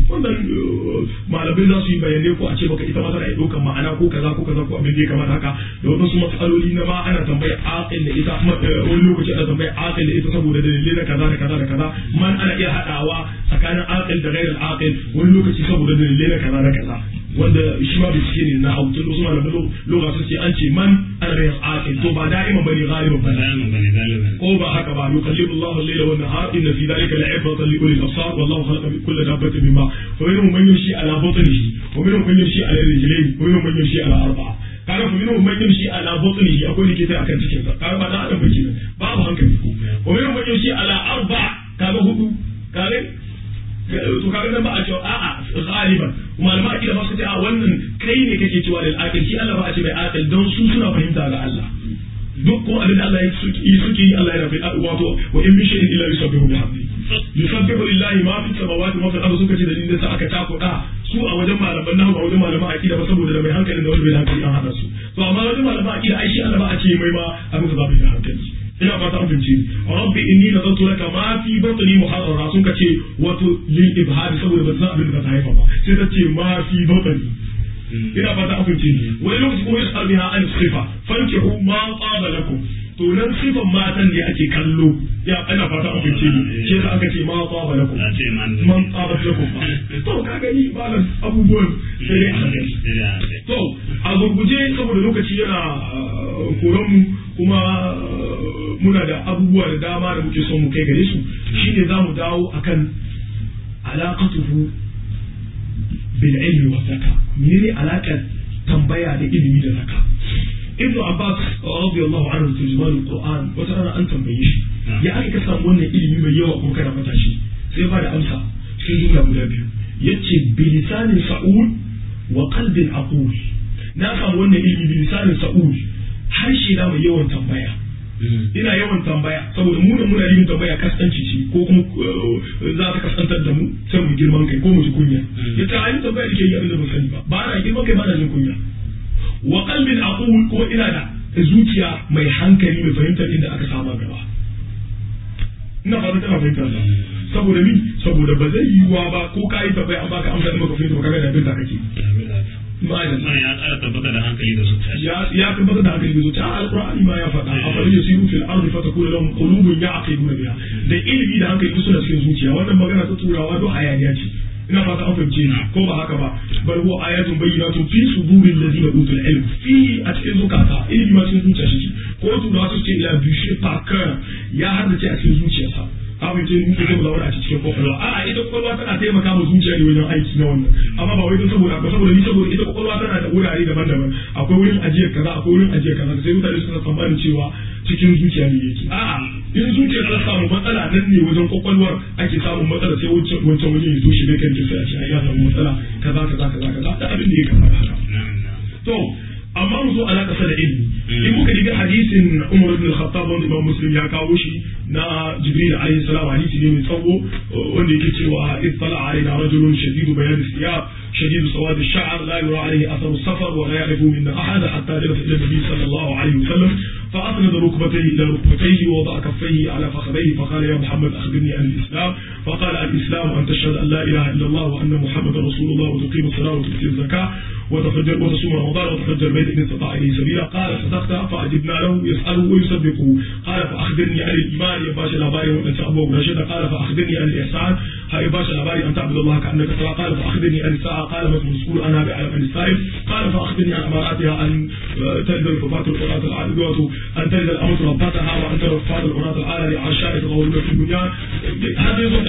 wannan malamai za su yi bayanai ko a ce baka ita ma tana ɗaukar ma'ana ko kaza ko kaza ko abin da ya kamata haka da wadansu matsaloli na ma ana tambaya aqil da ita wani lokaci ana tambaya aqil da ita saboda dalilai na kaza da kaza da kaza man ana iya haɗawa tsakanin aqil da ghairul aqil wani lokaci saboda dalilai na kaza da kaza wanda shi ma bincike ne na hautin wasu malamai lokacin ce an ce man ana da aqil to ba da'iman bane galiban bane ko ba haka ba yuqallibu Allahu al-layla wan nahar inna fi dhalika la'ibratan li ulil absar wallahu khalaqa kulla dabbatin mimma fa minhum man yamshi ala batnihi wa minhum man yamshi ala rijlayhi wa minhum man yamshi ala arba'a kaga fa minhum man yamshi ala batnihi akwai ne ke sai akan cikin sa kaga ba da adam bace babu hankali wa minhum man yamshi ala arba'a kaga hudu kaga to kaga nan ba a cewa a'a galiban malama akida ba su ce a wannan kai ne kake cewa lil aqil shi Allah ba a ce mai aqil don su suna fahimta ga Allah duk ko abin da Allah ya suke yi Allah yana fi wato wa in min shay'in illa yusabbihu bihamdi yusabbihu lillahi ma fi samawati wa fil ardi suka ce dalilin da aka takuda su a wajen malaman nahwu a wajen malaman akida ba saboda da mai hankalin da wani bai hankali an hada su to amma wajen malaman akida ai shi Allah ba a ce mai ma abin da bai da hankali ina fata an fahimci rabbi inni nazartu laka ma fi batni muharrara sun kace wato lil ibhad saboda ba san abin da ta haifa ba sai ta ce ma fi batni ina fata an fahimci wani lokaci kuma yasal biha an sifa fankihu ma qaba lakum to nan sifan matan ne ake kallo ya ina fata an fahimci shi yasa aka ce ma qaba lakum man qaba lakum to ka gani malam abubuwan sai dai to a gurguje saboda lokaci yana koran mu kuma muna da abubuwa da dama da muke son mu kai gare su shine zamu dawo akan alaqatuhu bil ilmi wa zaka menene alakar tambaya da ilimi da zaka ibn abbas radiyallahu anhu turjuman alquran wata rana an tambaye shi ya aka samu wannan ilimi mai yawa kuma kana fata shi sai ba da amsa cikin jumla guda biyu yace bilisanin sa'ul wa qalbin aqul na samu wannan ilimi bilisanin sa'ul harshe na mai yawan tambaya ina yawan tambaya saboda mu da muna yin tambaya kaskanci ce ko kuma za ta kaskantar da mu sai mu girman kai ko mu ji kunya ya ta ayi tambaya da ke yi abin da ba sani ba ba na girman kai ba na jin kunya wa qalbin aqul kuma ina da zuciya mai hankali mai fahimtar inda aka saba gaba ina fata kana fahimtar da saboda mi saboda ba zai yiwuwa ba ko ka yi tambaya an baka amsa da baka fahimta ba kaga da bin da kake ma'ana ya ƙara tabbata da hankali da zuciya ya tabbata da hankali da zuciya alqur'ani ma ya faɗa afalin yasiru fil ardi fatakuna lahum qulubun ya'qiluna biha da ilimi da hankali suna cikin zuciya wannan magana ta turawa do hayaniya ce ina fata an fahimce ni ko ba haka ba bal huwa ayatun bayyinatun fi suduril ladina utul ilm fi a cikin zukata ilimi ma cikin zuciya shi ko turawa su ce ila bishe parker ya haddace a cikin zuciyarsa abin ce mun fito da wani a cikin kwakwalwa a ita kwakwalwa tana taimaka ma zuciya ne wajen aiki na wannan amma ba wai don saboda ita kwakwalwa tana da wurare daban-daban akwai wurin ajiyar kaza akwai wurin ajiyar kaza sai mutane suna tsammanin cewa cikin zuciya ne yake a'a in zuciya ta samu matsala nan ne wajen kwakwalwar ake samun matsala sai wancan wajen ya toshe ne kan sai a ce ya samu matsala kaza da abin da ya kamata haka to amma mu zo alaka sa da ilimi in muka diga hadisin Umar ibn al-Khattab wanda Imam Muslim ya kawo shi na Jibril alayhi salam hadisi ne mai tsawo wanda yake cewa ittala alaina rajulun shadidu bayan al-thiyab شديد سواد الشعر لا يرى عليه اثر السفر ولا يعرف منا احد حتى جلس الى النبي صلى الله عليه وسلم فاسند ركبتيه الى ركبتيه ووضع كفيه على فخذيه فقال يا محمد اخبرني عن الاسلام فقال الاسلام ان تشهد ان لا اله الا الله وان محمدا رسول الله وتقيم الصلاه وتؤتي الزكاه وتصوم رمضان وتحج البيت ان استطاع اليه سبيلا قال صدقت فاجبنا له يساله ويصدقه قال فاخبرني عن الايمان يا باشا الاباري وان ابو رشد قال فاخبرني عن الاحسان هاي باشا الاباري ان تعبد الله كانك ترى قال فاخبرني عن الساعه قال ما المسؤول انا بعلم عن السائل قال فاخبرني عن اماراتها ان تلد الرفات القرات العادات ان تلد الامر ربتها وان ترى الرفات القرات العادة عشاء تغولون في البنيان هذا يظن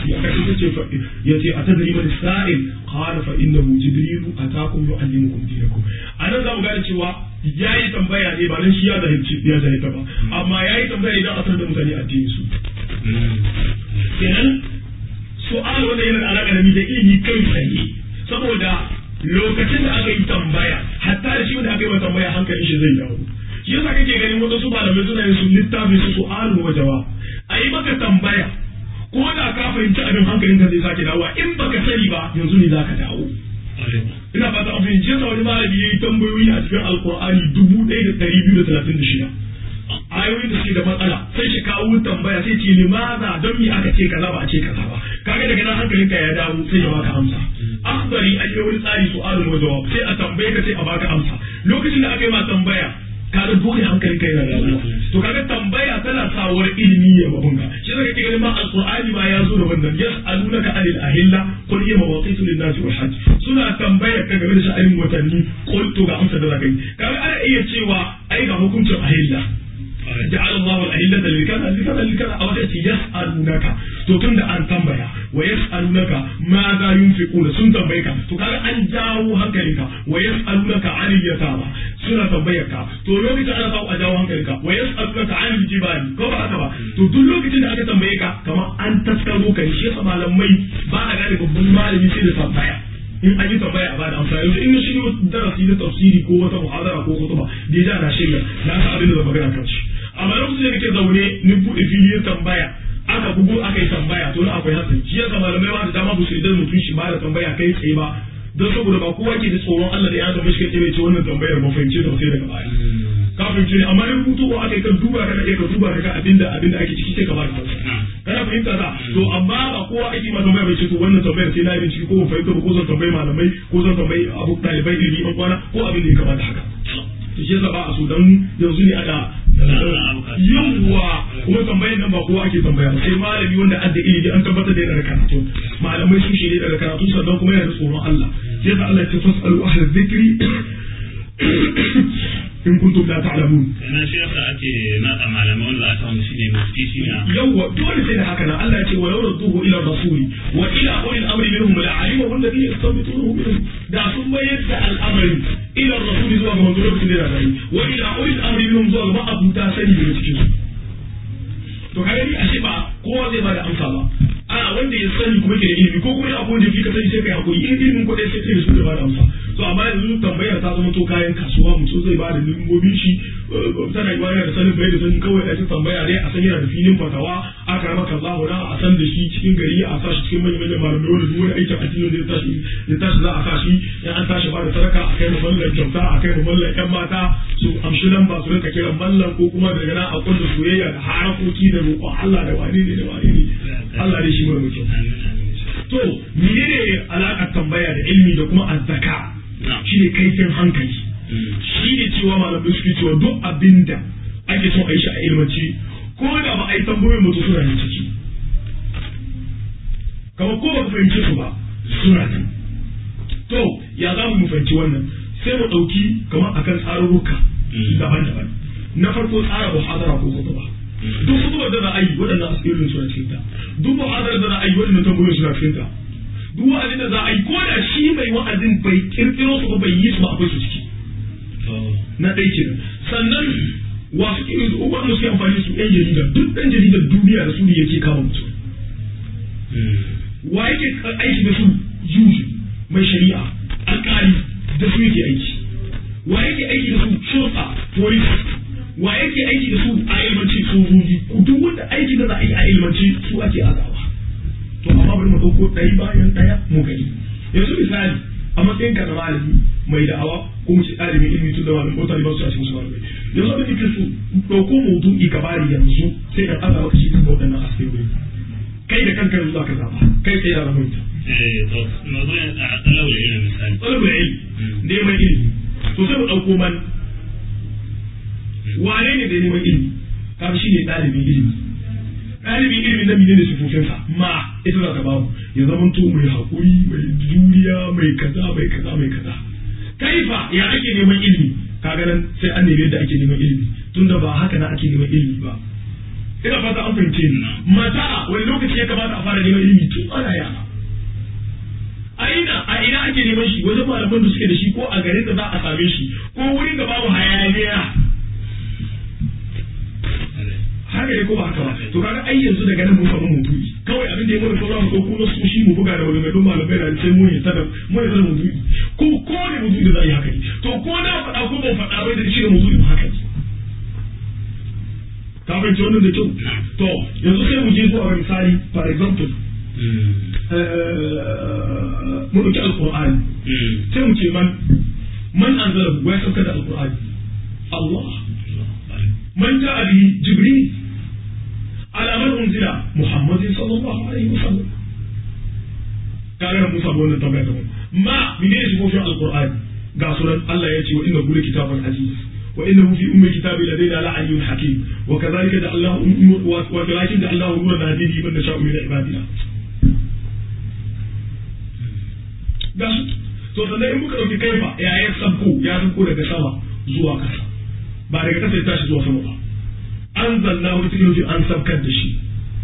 حديثي يأتي أتدري من السائل قال فإنه جبريل أتاكم يعلمكم دينكم أنا ذا مقال شوى yayi tambaya ne ba nan shi ya zahirta ba amma yayi tambaya idan a san da mutane addini su kenan su'al wanda yana da alaƙa da ilimi kai tsaye saboda lokacin da aka yi tambaya hatta da shi wanda aka yi tambaya hankalin shi zai dawo shi yasa kake ganin wadansu malamai suna yin su littafin su su'al wa jawab a yi maka tambaya ko da ka fahimci abin hankalin ka zai sake dawowa in baka sani ba yanzu ne zaka dawo ina fata an fahimci yasa wani malami yayi tambayoyi a cikin alqur'ani 1236 ayoyin da suke da matsala sai shi kawo tambaya sai ce limaza don me aka ce kaza ba a ce kaza ba kaga daga nan hankalinka ya dawo sai ya baka amsa akhdari an yi wani tsari su'alun wa jawab sai a tambaye ka sai a baka amsa lokacin da aka yi ma tambaya kaga dole hankalinka yana dawo to kaga tambaya tana sawar ilimi ya babunga shi zaka kike ganin ma alqur'ani ma ya zo da wannan yas'alunaka anil ahilla qul hiya mawaqitu lin-nasi wal hajj suna tambaya ka game da sha'anin watanni qul to ga amsa da zaka yi kaga ana iya cewa ai ga hukuncin ahilla جعل الله الأهلة لكذا لكذا لكذا أو يسألونك تتند أن تنبيا ويسألونك ماذا ينفقون سن تنبيك تقال أن جاءوا هنكلك ويسألونك عن اليتامى سنة تنبيك تقولوا تعالى أو أجاوا هنكلك ويسألونك عن الجبال كما أتبع تقولوا تعالى تنبيك كما أن تذكروك الشيخ معلمي بعد ذلك بالمال يصير تنبيا in an yi tambaya a bada amsa yanzu in na shirya darasi na tafsiri ko wata muhadara ko kutuba da ya na shirya na san abin da zan magana kan shi amma lokacin da nake zaune ni buɗe filin tambaya aka bugu aka yi tambaya to na akwai hatsari shi yasa malamai ma da dama ba su idan mutum shi ba da tambaya kai tsaye ba don saboda ba kowa ke da tsoron Allah da ya tambaye shi kai ce wannan tambayar ba fahimce ta sai daga baya ka fahimce ne amma in rubutu ko aka yi ka duba ka abinda ake ciki sai ka ba da amsa kana fahimta da to amma ba kowa ake ma tambaya bai ce to wannan tambayar sai na yi ciki ko fahimta ko zan tambayi malamai ko zan tambayi abu ɗalibai ilimi an kwana ko abin da ya kamata haka to shi yasa ba a so dan yanzu ne ada yawwa kuma tambayar nan ba kowa ake tambaya ba sai malami wanda adda ilimi an tabbatar da yana da karatu malamai sun shi ne da karatu sannan kuma yana da tsoron Allah sai yasa Allah ya ce fasalu ahla dhikri in kuntum la ta'lamun kana shi yasa ake nada malamai wanda za a samu shi ne mufti shi ne yawa dole sai da haka nan Allah ya ce walau radduhu ila rasuli wa ila ulil amri minhum la alimahu alladhina yastanbitunahu minhum da sun bayar da al'amari ila rasuli zuwa ga manzo lokacin da yana wa ila ulil amri minhum zuwa ga ma'abuta sani daga cikin su to kaga ni ashe ba kowa zai bada amsa ba a wanda ya sani kuma ke da ilimi ko kuma abu da fika sani sai kai hakuri in ilimin kuɗi sai kai su da bada amsa to amma yanzu tambayar ta zama to kayan kasuwa mutum zai bada limbobin shi tana yiwa yana da sanin bai da sani kawai a tambaya dai a san yana da filin fatawa aka rama kallahu na a san da shi cikin gari a sa shi cikin manyan malamai wanda duk wani aikin addini da ya tashi za a sa shi in an tashi bada sadaka a kai mallan kyauta a kai mallan yan mata su amshi lamba su rinka kiran mallan ko kuma daga nan a kulla soyayya da harakoki da roƙon Allah da wane ne da wane ne Allah dai shi mai mutum to menene alaƙar tambaya da ilimi da kuma azzaka shi ne kaifin hankali shi ne cewa malamai suke cewa duk abinda ake son a yi shi a ilmanci ko da ba a yi tambayoyin mutu suna nan ciki kamar ko ba ka fahimce su ba suna nan to ya za mu fahimci wannan sai mu ɗauki kamar akan tsarurruka daban-daban na farko tsara muhadara ko kutuba duk kutubar da za a yi waɗannan asirin suna cikin ta duk muhadarar da za a yi waɗannan tambayoyin suna cikin ta duk wa'azin da za a yi ko da shi mai wa'azin bai kirkiro su ba bai yi su ba akwai su ciki na ɗaya kenan sannan wasu wanda suke amfani su ɗan jarida duk ɗan jaridar duniya da su ne yake kama mutum wa yake aiki da su juju mai shari'a alƙali da su yake aiki wa yake aiki da su shota police wa yake aiki da su a ilmanci sojoji duk wanda aiki da za a yi a ilmanci su ake azawa to amma bari mu dauko ɗaya bayan ɗaya mu gani yanzu misali a matsayin ka na malami mai da'awa ko mu ce ɗalibin ilimi tun da malamin mutane ba su a cikin su malamai yanzu da nake so dauko maudu'i ka bari yanzu sai ka tsara maka shi ka ga waɗannan asiri kai da kanka yanzu zaka zaba kai sai da ramunta to maudu'in a talabul ilmi misali talabul ilmi neman ilimi to sai mu dauko man wane ne da neman ilimi kaga shi ne ɗalibin ilimi ɗalibin ilimin na menene sifofinsa ma ita za ta bamu ya zama to mai haƙuri mai juriya mai kaza mai kaza mai kaza kaifa ya ake neman ilimi kaga nan sai an nemi yadda ake neman ilimi tunda ba haka na ake neman ilimi ba ina fata an fahimce ni mata wani lokaci ya kamata a fara neman ilimi tun ana yara a ina ake neman shi wajen malaman da suke da shi ko a garin da za a same shi ko wurin da babu hayaniya haka ne ko ba haka ba to kaga ai yanzu daga nan mun samu maudu'i kawai abin da ya mana sauran ko kuma su shi mu buga da wani mai malamai da sai mun yi tada maudu'i ko ne maudu'i da za a yi haka ne to ko na faɗa ko ban faɗa bai da shi da maudu'i ba haka ne ka fahimci wannan da kyau to yanzu sai mu je zuwa ga misali for example mu ɗauki alƙur'ani sai mu ce man anzala wa ya sauka da alƙur'ani Allah man ja'a bihi jibril على من أنزل محمد صلى الله عليه وسلم kaga mun samu wannan tambaya ta ma menene sifofin alqur'ani ga sunan Allah ya ce wa inna kullu kitabun aziz wa innahu fi ummi kitabi ladaina la aliyyun hakim wa kadhalika da Allah wa kadhalika da Allah huwa nahdihi man nasha'u min ibadina ga to sannan in muka dauki kaifa ya sabko daga sama zuwa kasa ba daga kasa ya tashi zuwa sama ba anzalna wa cikin an sabkar da shi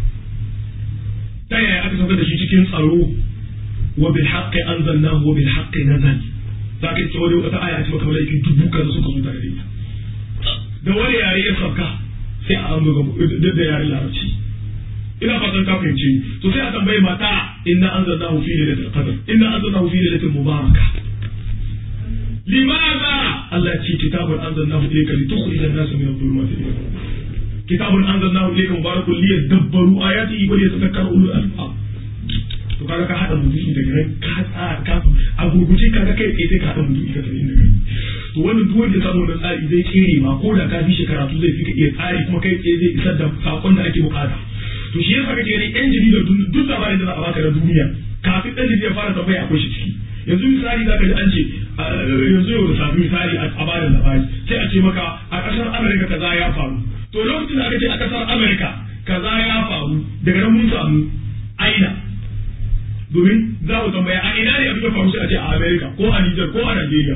ta yaya aka saukar da shi cikin tsaro wa bil haqqi anzalnahu wa bil haqqi nazal za ka ce wani wata aya ce maka malaiki dubu kaza suka zo tare da ita da wani yare ya sauka sai a an buga da yare larabci ina fatan ka fahimce to sai a tambaye mata inna anzalnahu fi lailatul qadr inna anzalnahu fi lailatul mubarakah limadha Allah ce kitabun anzalnahu ilayka litukhrijan an-nasa min adh-dhulumati ila an-nur kitabun anzalnahu ilayka mubarakun liyadabbaru ayatihi wa liyatadhakkaru ulul albab to kaga ka hada mutum daga nan ka a gurguje kaga kai tsaye ka hada mutum ka tsaye daga to wannan duk wanda ya samu wannan tsari zai kere ma ko da ka bi shi karatu zai fi ka iya tsari kuma kai tsaye zai isar da sakon da ake bukata to shi yasa kake ganin yan jarida duk labarin da za a baka na duniya kafin dan jarida ya fara tambaya akwai shi ciki yanzu misali zaka ji an ce yanzu yau da safi misali a bada labari sai a ce maka a kasar Amerika kaza ya faru to lokacin da aka ce a kasar Amerika kaza ya faru daga nan mun samu aina domin za mu tambaya a ina ne abin da faru sai a ce a Amerika ko a Niger ko a Nigeria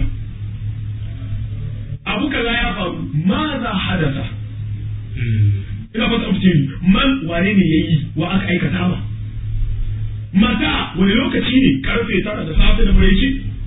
abu kaza ya faru ma za hadasa ina fata abu ce man wane ne yayi wa aka aikata ba mata wani lokaci ne karfe 9 da safe da maraice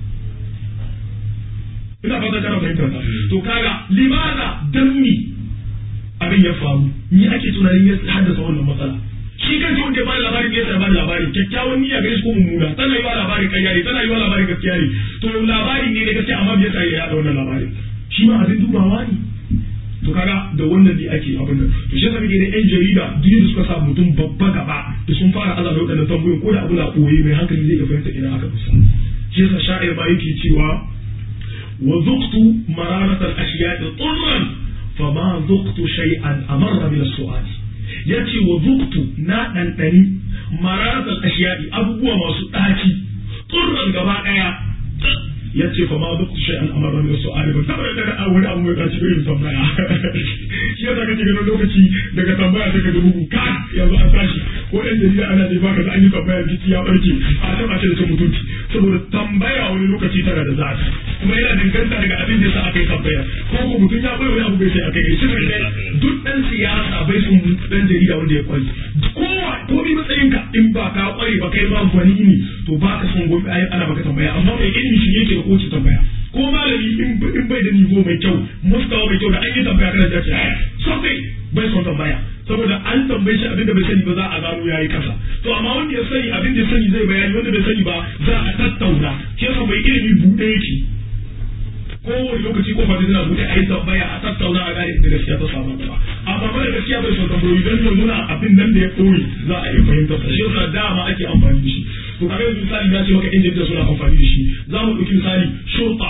ina fata kana fahimtar ta to kaga limaza dammi abin ya faru ni ake tunanin ya haddasa wannan matsala shi kansa wanda ya bada labarin ya sa bada labarin kyakkyawan niyya gare shi ko mummuna tana yi wa labarin ƙarya ne tana yi wa labarin gaskiya ne to labarin ne da gaskiya amma bai sa ya yada wannan labarin shi ma abin dubawa ne to kaga da wannan ne ake abin nan to shi yasa kake da yan jarida duk da suka sa mutum babba gaba da sun fara azabe wadannan tambayoyin ko da abu na koyi mai hankali zai fahimta ina aka fusa shi yasa sha'ir ma yake cewa wa zuqtu mararat al-ashya'i turran fa ma zuqtu shay'an amarra min as-su'al yace wa zuqtu na dandani mararat al-ashya'i abubuwa masu daci turran gaba daya yace fa ma duk shi an amara min su'ali ba saboda da wani abu mai dace irin tambaya shi yasa kake ganin lokaci daga tambaya sai ka ga bugu ka yanzu an tashi ko dan jarida ana ne baka da an yi tambaya kici ya barke a taba ce da mutunci saboda tambaya wani lokaci tana da zafi kuma yana danganta daga abin da sa aka yi tambaya ko ko mutum ya bai wani abu bai sai aka yi shi ne duk dan siyasa bai sun dan jarida wanda ya kwari ko bi matsayinka in ba ka kware ba kai ma gwani ne to ba ka son gobe ana baka tambaya amma mai ilimi shi yake ko ci tambaya ko malami in bai da nivo mai kyau mustawa mai kyau da an yi tambaya kana da ce sosai bai son tambaya saboda an tambaye shi abinda bai sani ba za a gano yayi kasa to amma wanda ya sani abin da ya sani zai bayani wanda bai sani ba za a tattauna ke sa mai ilimi bude yake kowane lokaci ko fadi tana bude a yi tambaya a tattauna a gane da gaskiya ta samu ba amma ba da gaskiya bai son tambayoyi don to nuna abin nan da ya koyi za a yi fahimtar sa shi yasa dama ake amfani da shi to kaga yanzu misali na ce maka yan jarida suna amfani da shi za mu ɗauki misali shurta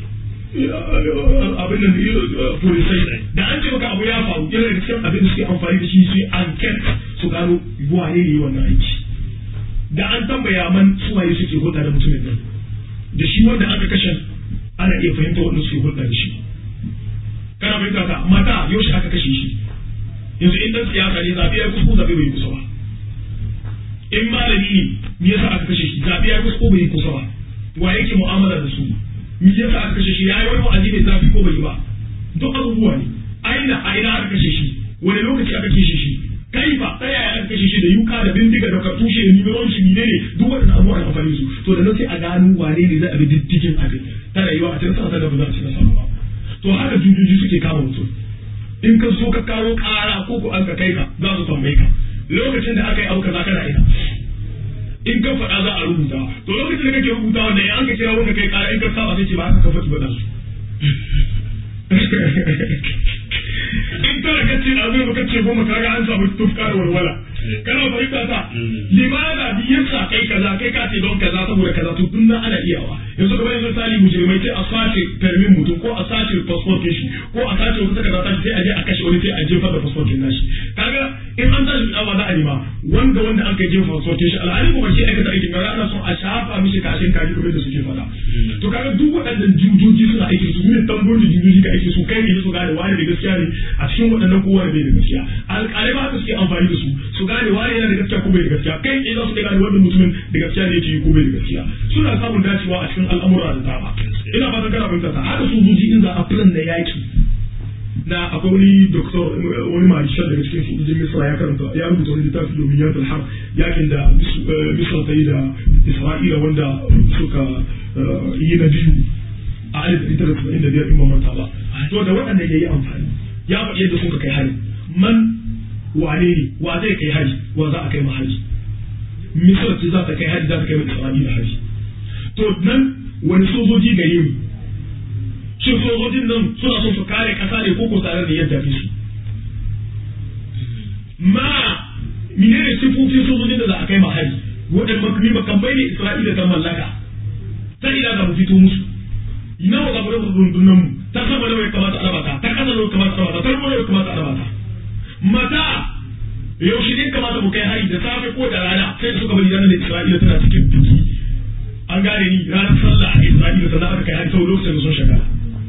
abin nan polisai da an ce maka abu ya faru yana da cikin abin da suke amfani da shi su yi anket su gano wane ne wannan aiki da an tambaya man suwaye suke hulɗa da mutumin nan da shi wanda aka kashe ana iya fahimta wanda suke hulɗa da shi kana fahimta ta mata yaushe aka kashe shi yanzu in dan siyasa ne zaɓe ya kusa ko zaɓe bai kusa ba in malami ne me yasa aka kashe shi zaɓe ya kusa ko bai kusa ba wa yake mu'amala da su me yasa aka kashe shi yayi wani wa'azi mai zafi ko bai ba duk abubuwa ne aina aka kashe shi wani lokaci aka kashe shi kaifa ta yaya aka kashe shi da yuka da bindiga da kartushe da nimeron shi ne duk waɗannan abubuwa na amfani su to da nan sai a gano wane ne za a bi diddigin abin tana yiwa a cikin sa da ba za a ci nasara ba to haka jujuji suke kama mutum in ka so ka kawo ƙara ko ko an ka kai ka za su tambaye ka lokacin da aka yi abu kaza kana ina in ka faɗa za a rubuta to lokacin da kake rubuta wanda ya an ka kira wanda kai ƙara in ka saba sai ce ba haka ka faɗi ba da su in kana kace a zai baka ce goma kaga an samu tufka da walwala kana fahimta ta limana bi yasa kai kaza kai ka ce don kaza saboda kaza to tun nan ana iyawa yanzu kamar yanzu misali mujrimai sai a sace permin mutum ko a sace passport shi ko a sace wata kaza ta sai a je a kashe wani sai a jefa da passport din nashi kaga in an tashi da za a nema wanda an kai jefa sauke shi alhali kuma shi aikata aikin gara ana son a shafa mishi kashin kaji kamar da suke faɗa to kaga duk waɗannan jujoji suna aiki su ne tambayoyin jujoji ka aiki su kai ne su gane wani da gaskiya ne a cikin waɗannan kowa bai da gaskiya alƙalai ba haka suke amfani da su gane wani yana da gaskiya ko bai da gaskiya kai ne za su gane wannan mutumin da gaskiya ne yake ko bai da gaskiya suna samun dacewa a cikin al'amura da dama ina fatan kana fahimta ta haka su juji in za a plan da yaki da akwai wani doktor wani marishal daga cikin sojojin misra ya karanta ya rubuta wani littafi domin yanzu har yakin da misra ta yi da isra'ila wanda suka yi na biyu a 1975 in ba manta ba to da waɗanda ya yi amfani ya faɗi yadda suka kai hari man wane ne wa zai kai hari wa za a kai mahari misra ce za ta kai hari za ta kai wa isra'ila hari to nan wani sojoji gare mu shin sojojin nan suna son su kare kasa ne ko tare da yadda fi su ma menene sifofin sojojin da za a kai ma hari waɗanda makami makamai ne isra'ila ta mallaka ta ina za mu fito musu nawa za mu raba rundunan mu ta sama nawa ya kamata a rabata ta kasa nawa ya kamata a rabata ta ruwa nawa ya kamata a rabata mata yaushe ne kamata mu kai hari da safe ko da rana sai suka bari ranar da isra'ila tana cikin biki an gane ni ranar sallah a isra'ila sannan aka kai hari sau lokacin da sun shagala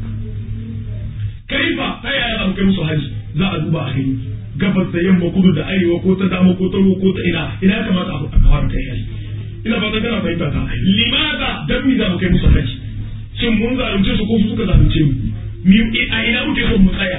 kaifa ta yaya za mu kai musu haji za a duba a gani gabas da yamma kudu da arewa ko ta dama ko ta ruwa ko ta ina ya kamata a kawar kai haji ina fatan kana fahimta ta limaza dan mi za mu kai musu haji shin mun zalunce su ko su suka zalunce mu a ina muke son mu tsaya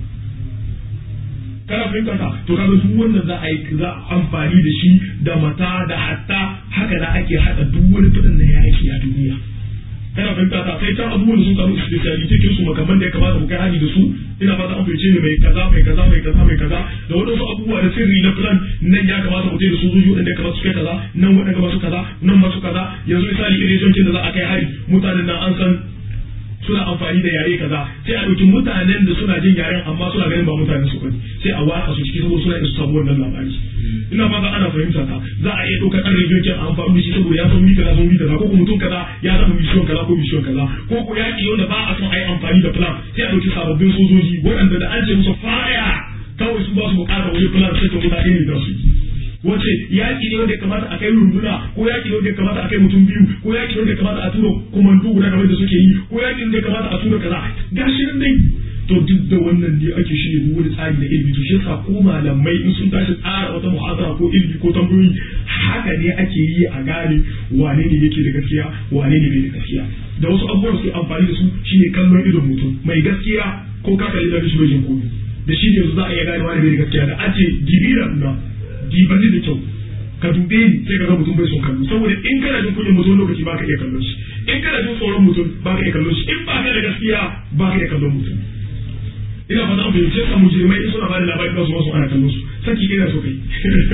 kana fahimta ta to kaga duk wannan za a yi za amfani da shi da mata da hatta haka da ake hada duk wani fadin da yake a duniya kana fahimta ta sai can abubuwan da sun samu speciality kin su makaman da ya kamata mu kai haji da su ina fata an fice ne mai kaza mai kaza mai kaza mai kaza da wadansu abubuwa da sirri na plan nan ya kamata mu da sojoji wadanda ya kamata su kai kaza nan wadanda ba su kaza nan ba su kaza yanzu misali irin jonkin da za a kai hari mutanen nan an san suna amfani da yare kaza sai a ɗauki mutanen da suna jin yaren amma suna ganin ba mutanen su bane sai a watsa su ciki saboda suna isa samu wannan labari ina fata ana fahimta ta za a iya ɗaukar ɗan rediyon kin a amfani da shi saboda ya san mita kaza mita kaza ko mutum kaza ya san mission kaza ko mission kaza ko ko yaƙi wanda ba a son a yi amfani da plan sai a ɗauki sababbin sojoji waɗanda da an ce musu faya kawai su ba su buƙatar wani plan sai ta mutane ne da su wace yaƙi ne wanda ya kamata a kai runduna ko yaƙi ne wanda ya kamata a kai mutum biyu ko yaƙi ne wanda ya kamata a tura komando guda kamar da suke yi ko yaƙi ne wanda ya kamata a tura kaza gashi nan dai to duk da wannan ne ake shirya duk wani tsari na ilimi to shi yasa ko malamai in sun tashi tsara wata muhadara ko ilimi ko tambayoyi haka ne ake yi a gane wane ne yake da gaskiya wane ne bai da gaskiya da wasu abubuwan su amfani da su shine kallon idon mutum mai gaskiya ko ka kalli da shi bai jin komai da shi ne yanzu za a iya gane wane bai da gaskiya da ake gibira na dibanni da kyau ka dube ni sai ka ga mutum bai son kallo saboda in kana jin kunyar mutum lokaci baka iya kallon shi in kana jin tsoron mutum baka iya kallon shi in baka da gaskiya baka iya kallon mutum ina fata an fahimce ka mujrimai in suna bada labari ba su wasu ana kallon su saki ina so kai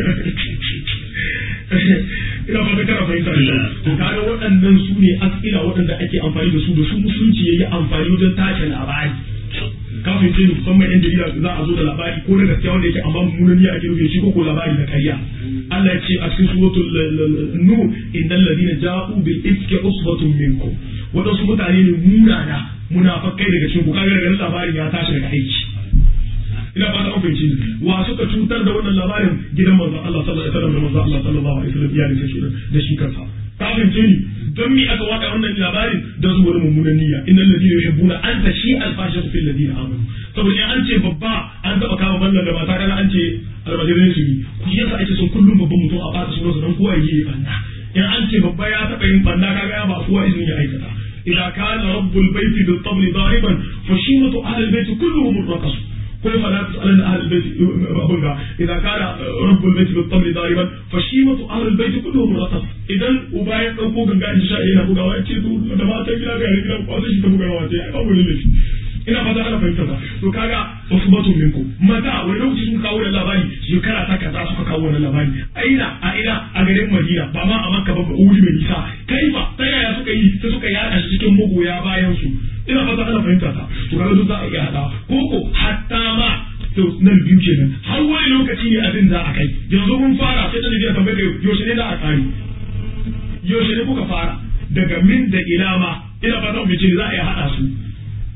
ina fata kana fahimta to kaga waɗannan su ne asila waɗanda ake amfani da su musulunci yayi amfani wajen tace labari kafin ce musamman yan jarida za a zo da labari ko na gaskiya wanda yake amma mummunan niyya ake rufe shi ko labari na ƙarya Allah ya ce a cikin suratul nur innal ladina ja'u bil ifki usbatun minkum wadansu mutane ne munana munafakai daga cikin ku kaga daga labarin ya tashi daga aiki ina fata an fahimci wa suka cutar da wannan labarin gidan manzon Allah sallallahu alaihi wasallam da manzon Allah sallallahu alaihi wasallam iyalin shi da shi kansa kafin ce ni don mi aka wada wannan labarin don su wani mummunan niyya innal ladina yuhibbuna an tashi al-fahishatu fil ladina amanu saboda in an ce babba an taba kama ballan da mata kana an ce almajirin su ku yasa ake son kullum babban mutum a bata sunan dan kowa yi banda in an ce babba ya taba yin banda kaga ya ba kowa izini ya aikata idza kana rabbul baiti bil tabl dariban fashimatu ahli al-bait kulluhum raqas ko fala tasalan ahli al-bait abunga idza kana rabbul baiti bil tabl dariban fashimatu ahli al-bait kulluhum raqas idan uba ya dauko ganga in sha yana bugawa ya ce to da mata gida ga gida ko sai shi ta bugawa ce ai ba wani laifi ina fata ana fahimta ba to kaga wasu batun minku mata wani lokaci sun kawo da labari shekara ta kaza suka kawo wannan labari a ina a garin Madina ba ma a Makka ba ba wuri mai nisa kaifa ta yaya suka yi sai suka yada shi cikin magoya bayan su ina fata ana fahimta ta to kaga duk za a iya hada koko hatta ma to nan biyu kenan har wani lokaci ne abin za a kai yanzu mun fara sai da jiya tambaye kai yaushe ne za a kare yaushe ne kuka fara daga min da ilama ina fata mu ce za a iya hada su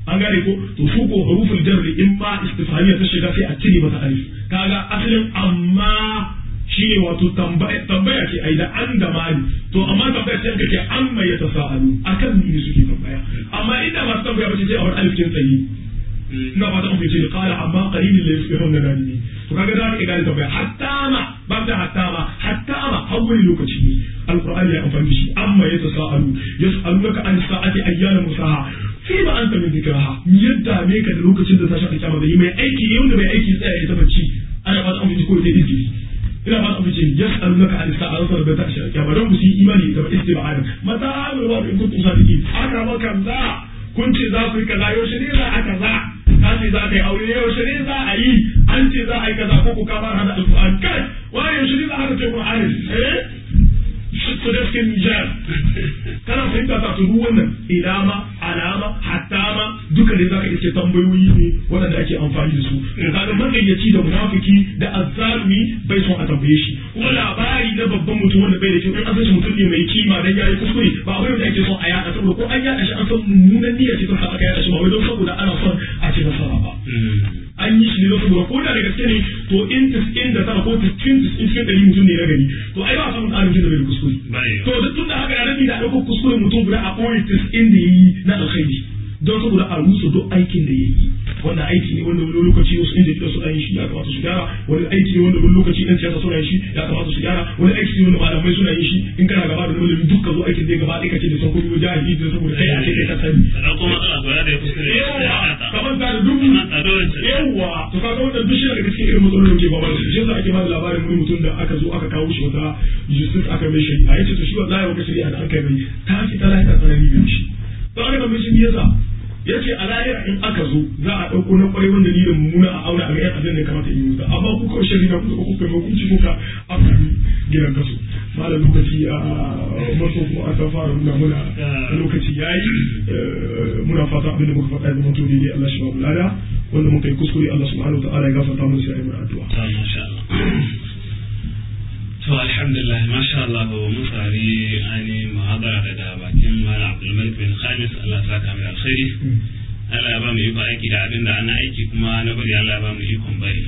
an gane ko to su ko huruful jarri in ma istifhamiya ta shiga sai a cire mata alif kaga asalin amma shi ne wato tambaya ce ai da an da mali to amma tambaya ce kake an mai ya tasa'alu akan ni suke tambaya amma inda masu tambaya ba ce sai a wani alif kin tsayi ina ba ta an fice qala amma qalilin la yusbihuna nadimi to kaga da ka gane tambaya hatta ma har wani lokaci ne alqur'ani ya amfani shi amma ya tasa'alu yas'alunaka an sa'ati ayyana musaha fi ba anta min dhikraha yadda me ka da lokacin da tashi alkiyama da yi mai aiki ne wanda mai aiki tsaya ya tabbaci ana ba ta an fice ko da izgiri ina ba su ce yas'alunaka an sa'a wa da ta shirka ba don musu imani da istiba'an mata amul wa in kuntum sadiqin aka ba kaza kun ce za ku yi kaza yaushe ne za a kaza ka ce za ka yi aure yaushe ne za a yi an ce za a yi kaza ko ku kama hada alquran kai wa yaushe ne za a ce qur'ani su da suke nijar kana fahimta ta su wannan ilama alama hatta ma duka da zaka iske tambayoyi ne waɗanda ake amfani da su to kaga magayyaci da munafiki da azzalumi bai son a tambaye shi kuma labari na babban mutum wanda bai da kyau in an san shi mutum ne mai kima dan yayi kuskure ba abin da ake son a yada saboda ko an yada shi an san mummunan niyya ce ta sa aka yada shi ba wai don saboda ana son a ci nasara ba an yi shi ne don saboda ko da gaske ne to in 99 ko 90 mutum ne na gari to ai ba samun tsarin jin da bai kuskure to duk tun da haka ya rabi da ɗaukar kuskuren mutum guda a ɓoye 90 da yayi na alkhairi don saboda a rusa duk aikin da yayi wannan aiki ne wanda wani lokaci wasu inda kira suna yin shi ya kamata su gyara wani aiki ne wanda wani lokaci ɗan siyasa suna yin shi ya kamata su gyara wani aiki ne wanda malamai suna yin shi in kana gaba da malami duk ka zo aikin da gaba ɗaya kace da sauko biyo jahili da saboda kai a ce kai ka sani kuma ana gwada da kuskure kamar da duk yawa to kaga wannan duk shi daga cikin irin matsalolin ke babar shi yasa ake ba da labarin wani mutum da aka zo aka kawo shi wata Yusuf aka mai shi a yace to shi wallahi wata shari'a da aka mai ta fi talaka tsanani da shi to aka mai shi yasa yace a lahira in aka zo za a dauko na kwarai wanda ni da mummuna a auna a ga yan azan ne kamata in yi musa amma ku kawai shari'a ku ko kuma hukunci ko ka afani gidan kaso malam lokaci a maso kuma aka fara muna lokaci yayi muna fata abin da muka faɗa da mutum ne Allah shi ba mu lada wanda muka yi kuskure Allah subhanahu wa ta'ala ya gafarta mu sai ayi mana addu'a masha Allah to alhamdulillah masha Allah mun sari ani muhadara daga bakin Malam Abdul Malik bin Khamis Allah ya saka mai alkhairi Allah ya ba mu iko aiki da abin da ana aiki kuma na bari Allah ya ba mu ikon bari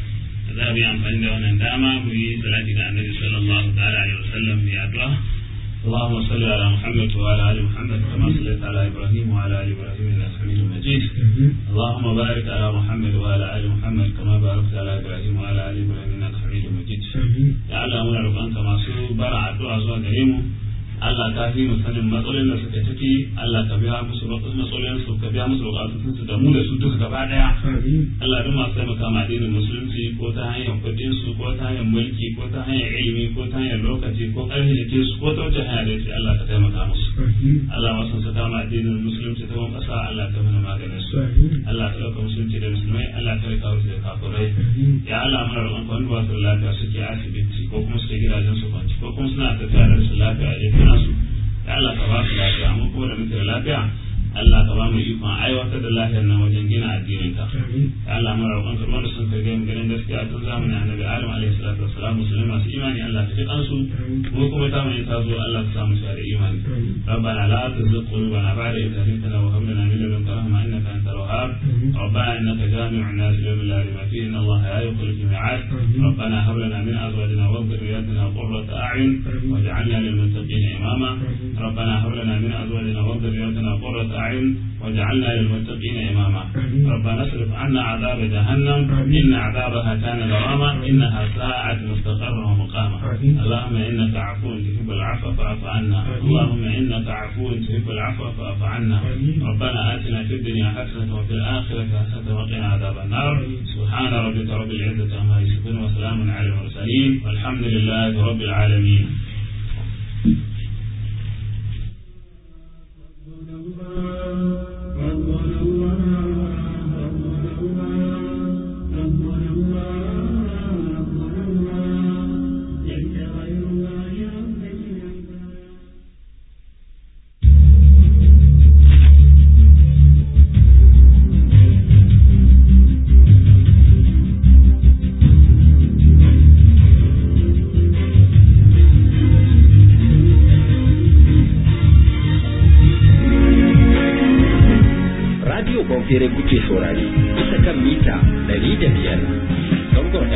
za mu yi amfani da wannan dama mu yi salati da Annabi sallallahu ta'ala alaihi wasallam ya addu'a اللهم صل على محمد وعلى ال محمد كما صليت على ابراهيم وعلى ال ابراهيم انك حميد مجيد اللهم بارك على محمد وعلى ال محمد كما باركت على ابراهيم وعلى ال ابراهيم انك حميد مجيد يا الله muna roƙonka masu bara addu'a zuwa gare mu Allah ka fi mu sanin matsalolin da suka ciki Allah ka biya musu matsalolin su ka biya musu bukatun su da mu da su duka gaba daya Allah duk masu taimaka ma addinin musulunci ko ta hanyar kudin su ko ta hanyar mulki ko ta hanyar ilimi ko ta hanyar lokaci ko ƙarfi da ke su ko ta wace hanya da ce Allah ka taimaka musu Allah wasu su kama addinin musulunci ta wani ƙasa Allah ka mana maganin su Allah ka ɗauka musulunci da musulmai Allah ka rika wasu da kafurai ya Allah muna roƙon wani ba su lafiya suke asibiti ko kuma suke gidajen su kwanci ko kuma suna tafiya da su lafiya a nasu ya Allah ka ba su lafiya mu kuma da muke da lafiya Allah ka ba mu ikon aiwatar da lafiyar nan wajen gina addinin ka ya Allah mu roƙon ka wanda sun kai mu ganin gaskiya tun zamanin Annabi Adam alaihi salatu wassalam musulmi masu imani Allah ka ji kansu mu kuma ta mai ta zo Allah ka samu shi da imani ربنا لا تزغ قلوبنا بعد إذ هديتنا وهب لنا من لدنك رحمة إنك أنت الوهاب ربنا إنك جامع الناس يوم لا ريب فيه إن الله لا يخلف الميعاد ربنا هب لنا من أزواجنا وذرياتنا قرة أعين واجعلنا للمتقين إماما ربنا هب لنا من أزواجنا وذرياتنا قرة أعين واجعلنا للمتقين إماما ربنا اصرف عنا عذاب جهنم إن عذابها كان غراما إنها ساءت مستقرا ومقاما اللهم إنك عفو تحب العفو فاعف عنا اللهم إنك عفو تحب العفو فاعف عنا ربنا آتنا في الدنيا حسنة وفي الآخرة حسنة وقنا عذاب النار سبحان ربك رب العزة عما يصفون وسلام على المرسلين والحمد لله رب العالمين. bonfere kuke saurare bisa kan mita 105 zangon